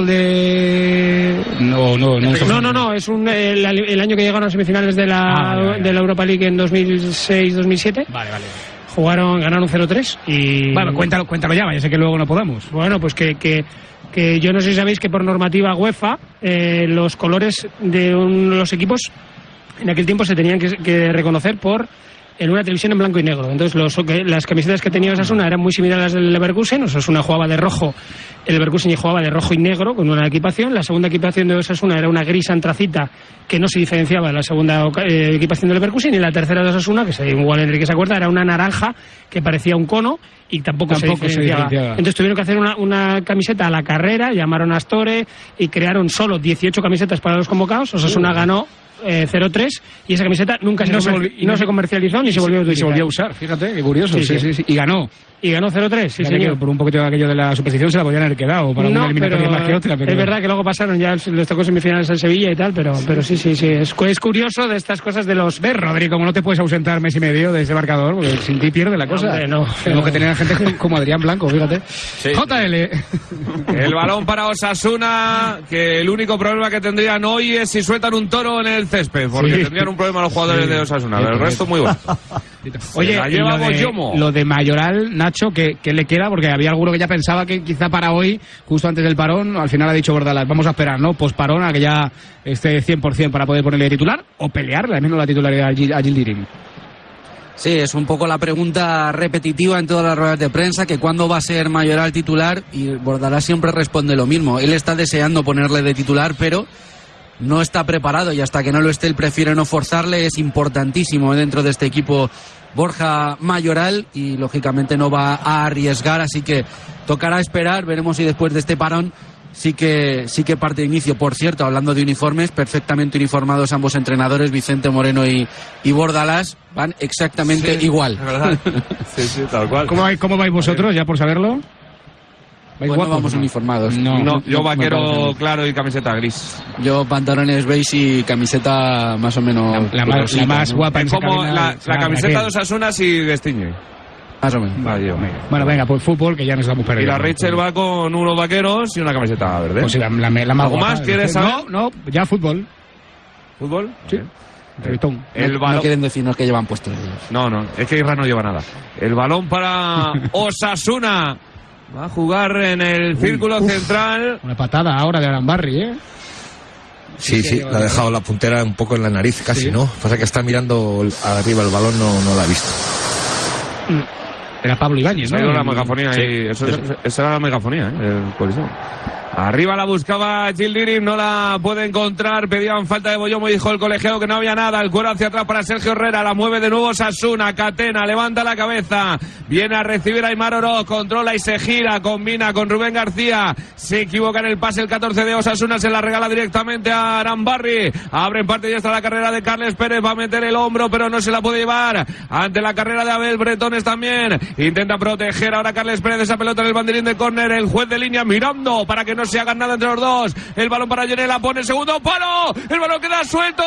de... No, no, no. No, no, no, es un, el, el año que llegaron a semifinales de la, Ah, vale, vale. de la Europa League en dos mil seis dos mil siete. Vale, vale. Jugaron, ganaron cero tres y... Bueno, cuéntalo, cuéntalo ya, ya sé que luego no podamos. Bueno, pues que, que, que yo no sé si sabéis que por normativa UEFA eh, los colores de un- los equipos en aquel tiempo se tenían que, que reconocer por en una televisión en blanco y negro. Entonces los, que- las camisetas que tenía Osasuna eran muy similares a las del Leverkusen. Osasuna jugaba de rojo, el Leverkusen jugaba de rojo y negro con una equipación. La segunda equipación de Osasuna era una gris antracita que no se diferenciaba de la segunda eh, equipación del Leverkusen. Y la tercera de Osasuna, que se, igual Enrique se acuerda, era una naranja que parecía un cono y tampoco, Tampoco se, se diferenciaba. diferenciaba. Entonces tuvieron que hacer una, una camiseta a la carrera, llamaron a Astore y crearon solo dieciocho camisetas para los convocados. Osasuna Uh. ganó eh, cero tres y esa camiseta nunca se, No se comer- volvi- y no no se se- comercializó ni se volvió a Y se utilizar. volvió a usar, fíjate, qué curioso. Sí, Sí, sí. sí, sí. Y ganó. Y ganó cero tres, sí, Ya señor. que por un poquito de aquello de la superstición se la podían haber quedado para No, una eliminatoria pero más que otra. Pero es verdad que luego pasaron, ya les tocó semifinales al Sevilla y tal, pero, pero sí, sí, sí. Es, es curioso de estas cosas de los... Ver, Rodri, como no te puedes ausentar mes y medio de ese marcador, porque sin ti pierde la cosa. Hombre, no. Tenemos que tener a gente como Adrián Blanco, fíjate. J L. El balón para Osasuna, que el único problema que tendrían hoy es si sueltan un toro en el césped, porque Sí. tendrían un problema los jugadores Sí. de Osasuna. Sí, El resto muy bueno. Oye, la y lleva lo, de, Boyomo. lo de Mayoral, Nacho, ¿qué, ¿qué le queda? Porque había alguno que ya pensaba que quizá para hoy, justo antes del parón, al final ha dicho Bordalas, vamos a esperar, ¿no? Posparón a que ya esté cien por cien para poder ponerle de titular o pelearle al menos la titularidad a Gil- a Gildirim. Sí, es un poco la pregunta repetitiva en todas las ruedas de prensa, que cuándo va a ser Mayoral titular, y Bordalás siempre responde lo mismo. Él está deseando ponerle de titular, pero no está preparado, y hasta que no lo esté él prefiere no forzarle. Es importantísimo dentro de este equipo Borja Mayoral y lógicamente no va a arriesgar, así que tocará esperar. Veremos si después de este parón sí que sí que parte de inicio. Por cierto, hablando de uniformes, perfectamente uniformados ambos entrenadores, Vicente Moreno y, y Bordalás, van exactamente Sí, igual. es verdad. Sí, sí, tal cual. ¿Cómo, vais- cómo vais vosotros, ya por saberlo? ¿Vais Pues no guapos, vamos no? uniformados. No, No, yo me vaquero parece. claro y camiseta gris. Yo pantalones beige y camiseta más o menos... La más- la más ¿no? guapa en Es esa como cadena, la, la será camiseta Raquel. de Osasuna si destiñe. Más o menos. Vale, yo. Bueno, venga, pues fútbol, que ya nos estamos Y perdiendo. la Rachel va con unos vaqueros y una camiseta verde. Pues sí, la, la, la más ¿Algo guapa, más es quieres decir, saber? No, no, ya fútbol. ¿Fútbol? Sí. Reventón. El no, balón. no quieren decirnos que llevan puestos ellos. No, no, es que Isra no lleva nada. El balón para Osasuna. Va a jugar en el círculo uf. central. Una patada ahora de Arambarri, ¿eh? Sí, sí, le ha dejado la puntera un poco en la nariz casi, Sí. ¿no? Pasa que está mirando el- arriba el balón, no, no la ha visto. Era Pablo Ibáñez, Se ¿no? ha ido la megafonía Sí. ahí. Eso, es- esa era la megafonía, ¿eh? El colisión. Arriba la buscaba Gildirim, no la puede encontrar. Pedían falta de Boyomo y dijo el colegiado que no había nada. El cuero hacia atrás para Sergio Herrera. La mueve de nuevo Osasuna. Catena, levanta la cabeza. Viene a recibir a Aimar Oroz. Controla y se gira. Combina con Rubén García. Se equivoca en el pase el catorce de Osasuna. Se la regala directamente a Arambarri. Abre en parte y está la carrera de Carles Pérez. Va a meter el hombro, pero no se la puede llevar. Ante la carrera de Abel Bretones también. Intenta proteger ahora Carles Pérez esa pelota en el banderín de córner. El juez de línea mirando para que no se hagan nada entre los dos. El balón para Llanela, pone el segundo palo. El balón queda suelto.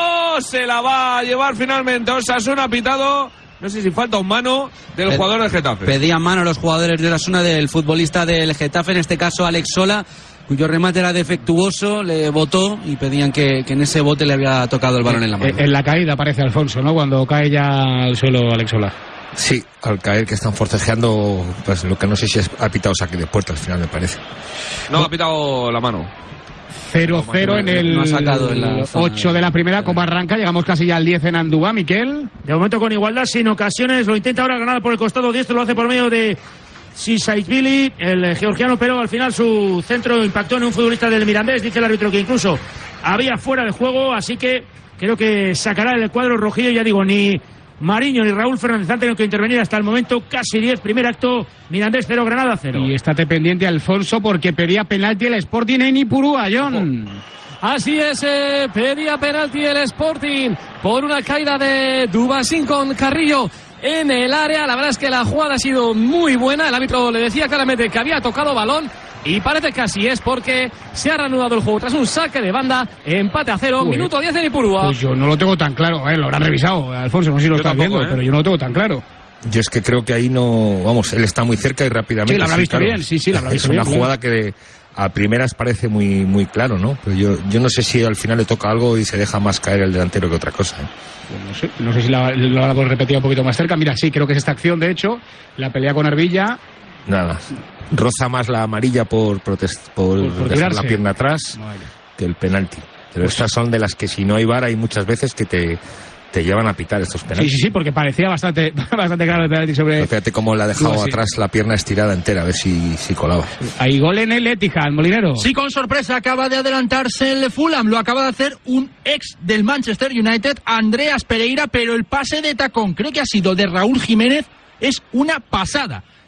Se la va a llevar finalmente Osasuna, pitado. No sé si falta un mano del Pe- jugador del Getafe. Pedían mano los jugadores de Osasuna del futbolista del Getafe, en este caso Alex Sola, cuyo remate era defectuoso, le botó y pedían que, que en ese bote le había tocado el balón en la mano. En la caída aparece Alfonso, ¿no? Cuando cae ya al suelo Alex Sola. Sí, al caer que están forcejeando, pues lo que no sé si es, ha pitado saque de puerta al final, me parece. No, ha pitado la mano. cero cero en el No ha sacado en la zona ocho de la primera, como arranca, llegamos casi ya al diez en Andúa, Miquel. De momento con igualdad, sin ocasiones, lo intenta ahora Granada por el costado diestro, lo hace por medio de Sisaishvili, el georgiano, pero al final su centro impactó en un futbolista del Mirandés, dice el árbitro que incluso había fuera de juego, así que creo que sacará el cuadro rojillo, ya digo, ni Mariño ni Raúl Fernández han tenido que intervenir hasta el momento, casi diez, primer acto, Mirandés cero, Granada cero. Y estate pendiente, Alfonso, porque pedía penalti el Sporting en Ipurúa, John. Así es, eh, pedía penalti el Sporting por una caída de Dubasín con Carrillo en el área. La verdad es que la jugada ha sido muy buena. El árbitro le decía claramente que había tocado balón y parece que así es, porque se ha reanudado el juego tras un saque de banda. Empate a cero, Uy. minuto diez en Ipurúa. Pues yo no lo tengo tan claro, eh, lo habrán revisado, Alfonso, no sé si lo Yo estás tampoco, viendo, ¿eh? pero yo no lo tengo tan claro. Yo es que creo que ahí no, vamos, él está muy cerca y rápidamente. Sí, lo habrá visto claro. bien, sí, sí, lo habrá visto Es una bien, jugada que a primeras parece muy muy claro, ¿no? Pero yo, yo no sé si al final le toca algo y se deja más caer el delantero que otra cosa, ¿eh? Pues no sé, no sé si la- lo van a poder repetir un poquito más cerca. Mira, sí, creo que es esta acción, de hecho, la pelea con Arbilla. Nada. Roza más la amarilla por, protest- por, Por- por dejar tirarse. la pierna atrás que el penalti. Pero estas son de las que si no hay VAR hay muchas veces que te, te llevan a pitar estos Sí, penaltis. sí, sí, porque parecía bastante, bastante claro el penalti sobre... Pero fíjate cómo le ha dejado No, sí. atrás la pierna estirada entera, a ver si, si colaba. Hay gol en el Etihad, Molinero. Sí, con sorpresa acaba de adelantarse el Fulham. Lo acaba de hacer un ex del Manchester United, Andreas Pereira, pero el pase de tacón, creo que ha sido de Raúl Jiménez, es una pasada.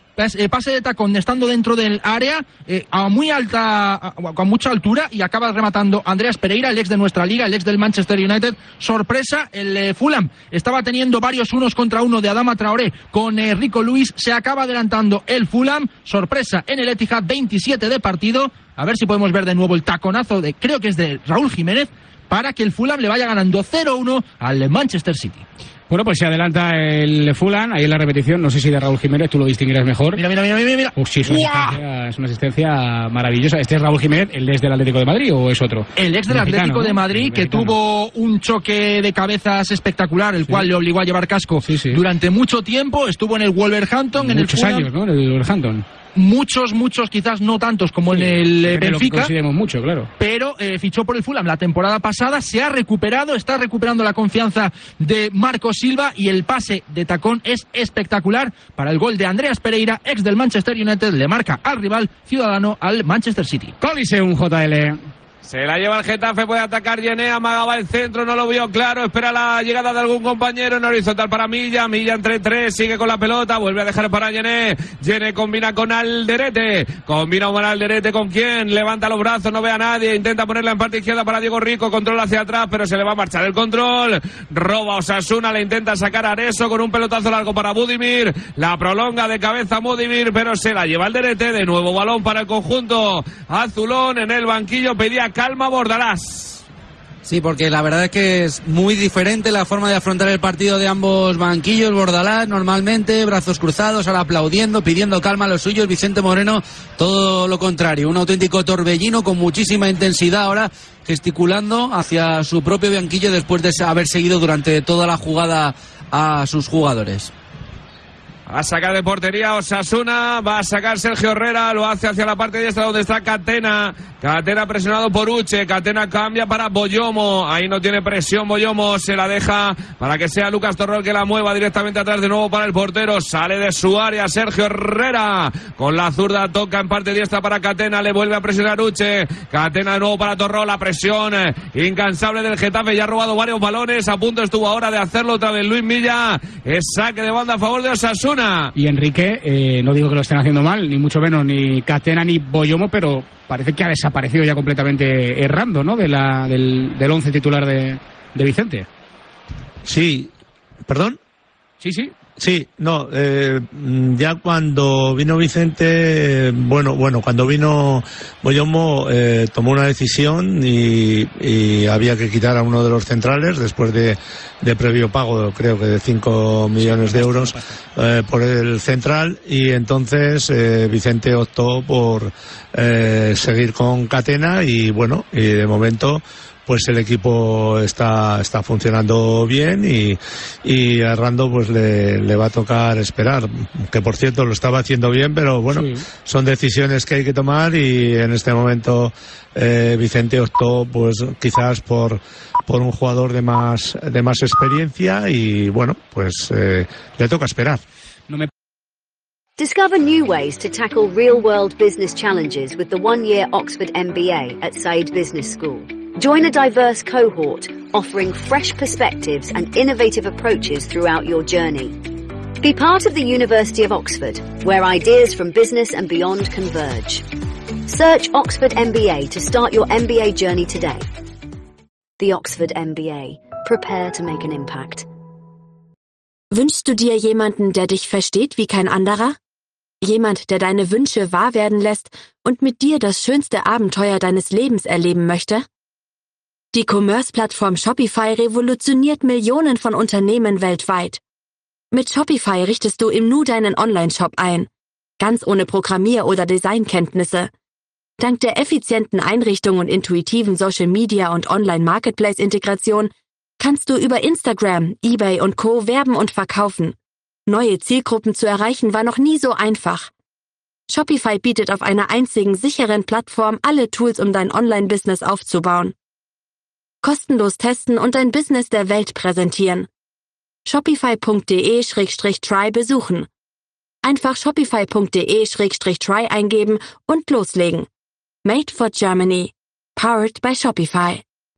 pase de tacón estando dentro del área eh, a muy alta, a, con mucha altura, y acaba rematando Andreas Pereira, el ex de nuestra liga, el ex del Manchester United. Sorpresa, el eh, Fulham estaba teniendo varios unos contra uno de Adama Traoré con eh, Rico Lewis, se acaba adelantando el Fulham. Sorpresa en el Etihad, veintisiete de partido. A ver si podemos ver de nuevo el taconazo de, creo que es de Raúl Jiménez, para que el Fulham le vaya ganando cero uno al Manchester City. Bueno, pues se adelanta el Fulham, ahí en la repetición, no sé si de Raúl Jiménez, tú lo distinguirás mejor. Mira, mira, mira, mira, mira. Uf, sí, es una, asistencia, es una asistencia maravillosa. ¿Este es Raúl Jiménez, el ex del Atlético de Madrid, o es otro? El ex del Atlético, ¿no?, de Madrid, que tuvo un choque de cabezas espectacular, el sí. cual le obligó a llevar casco sí, sí. durante mucho tiempo. Estuvo en el Wolverhampton, Muchos en el Fulham. años, ¿no?, en el Wolverhampton. Muchos, muchos, quizás no tantos como sí, en el eh, Benfica, lo mucho, claro. pero eh, fichó por el Fulham la temporada pasada, se ha recuperado, está recuperando la confianza de Marco Silva, y el pase de tacón es espectacular para el gol de Andreas Pereira, ex del Manchester United, le marca al rival ciudadano, al Manchester City. Coliseum J L. Se la lleva el Getafe, puede atacar Yené, amagaba el centro, no lo vio claro, espera la llegada de algún compañero en horizontal para Milla, Milla entre tres, sigue con la pelota, vuelve a dejar para Yené, Yené combina con Alderete, combina con Alderete, ¿con quién? Levanta los brazos, no ve a nadie, intenta ponerla en parte izquierda para Diego Rico, control hacia atrás, pero se le va a marchar el control, roba Osasuna, le intenta sacar a Areso con un pelotazo largo para Budimir, la prolonga de cabeza Budimir, pero se la lleva Alderete, de nuevo balón para el conjunto azulón, en el banquillo pedía calma Bordalás. Sí, porque la verdad es que es muy diferente la forma de afrontar el partido de ambos banquillos. Bordalás normalmente, brazos cruzados, ahora aplaudiendo, pidiendo calma a los suyos. Vicente Moreno, todo lo contrario, un auténtico torbellino con muchísima intensidad ahora, gesticulando hacia su propio banquillo después de haber seguido durante toda la jugada a sus jugadores. Va a sacar de portería Osasuna, va a sacar Sergio Herrera, lo hace hacia la parte diestra donde está Catena. Catena presionado por Uche, Catena cambia para Boyomo, ahí no tiene presión Boyomo, se la deja para que sea Lucas Torrol que la mueva directamente atrás de nuevo para el portero, sale de su área Sergio Herrera, con la zurda toca en parte diestra para Catena, le vuelve a presionar Uche, Catena de nuevo para Torrol, la presión incansable del Getafe, ya ha robado varios balones, a punto estuvo ahora de hacerlo otra vez Luis Milla, es saque de banda a favor de Osasuna. Y Enrique, eh, no digo que lo estén haciendo mal, ni mucho menos, ni Catena ni Boyomo, pero parece que ha desaparecido ya completamente errando, ¿no?, de la, del, del once titular de, de Vicente. Sí, ¿perdón? Sí, sí. Sí, no, eh, ya cuando vino Vicente, bueno, bueno, cuando vino Boyomo eh, tomó una decisión y, y había que quitar a uno de los centrales después de, de previo pago, creo que de cinco millones de euros eh, por el central, y entonces eh, Vicente optó por eh, seguir con Catena y bueno, y de momento pues el equipo está está funcionando bien y, y a Rando pues le, le va a tocar esperar, que por cierto lo estaba haciendo bien, pero bueno, sí. Son decisiones que hay que tomar y en este momento eh, Vicente optó pues quizás por por un jugador de más de más experiencia y bueno, pues eh, le toca esperar. No me... Discover new ways to tackle real-world business challenges with the one-year Oxford M B A at Said Business School. Join a diverse cohort, offering fresh perspectives and innovative approaches throughout your journey. Be part of the University of Oxford, where ideas from business and beyond converge. Search Oxford M B A to start your M B A journey today. The Oxford M B A. Prepare to make an impact. Wünschst du dir jemanden, der dich versteht wie kein anderer? Jemand, der deine Wünsche wahr werden lässt und mit dir das schönste Abenteuer deines Lebens erleben möchte? Die Commerce-Plattform Shopify revolutioniert Millionen von Unternehmen weltweit. Mit Shopify richtest du im Nu deinen Online-Shop ein, ganz ohne Programmier- oder Designkenntnisse. Dank der effizienten Einrichtung und intuitiven Social-Media- und Online-Marketplace-Integration kannst du über Instagram, eBay und Co. werben und verkaufen. Neue Zielgruppen zu erreichen war noch nie so einfach. Shopify bietet auf einer einzigen sicheren Plattform alle Tools, um dein Online-Business aufzubauen. Kostenlos testen und dein Business der Welt präsentieren. Shopify punkt de slash try besuchen. Einfach Shopify punkt de slash try eingeben und loslegen. Made for Germany. Powered by Shopify.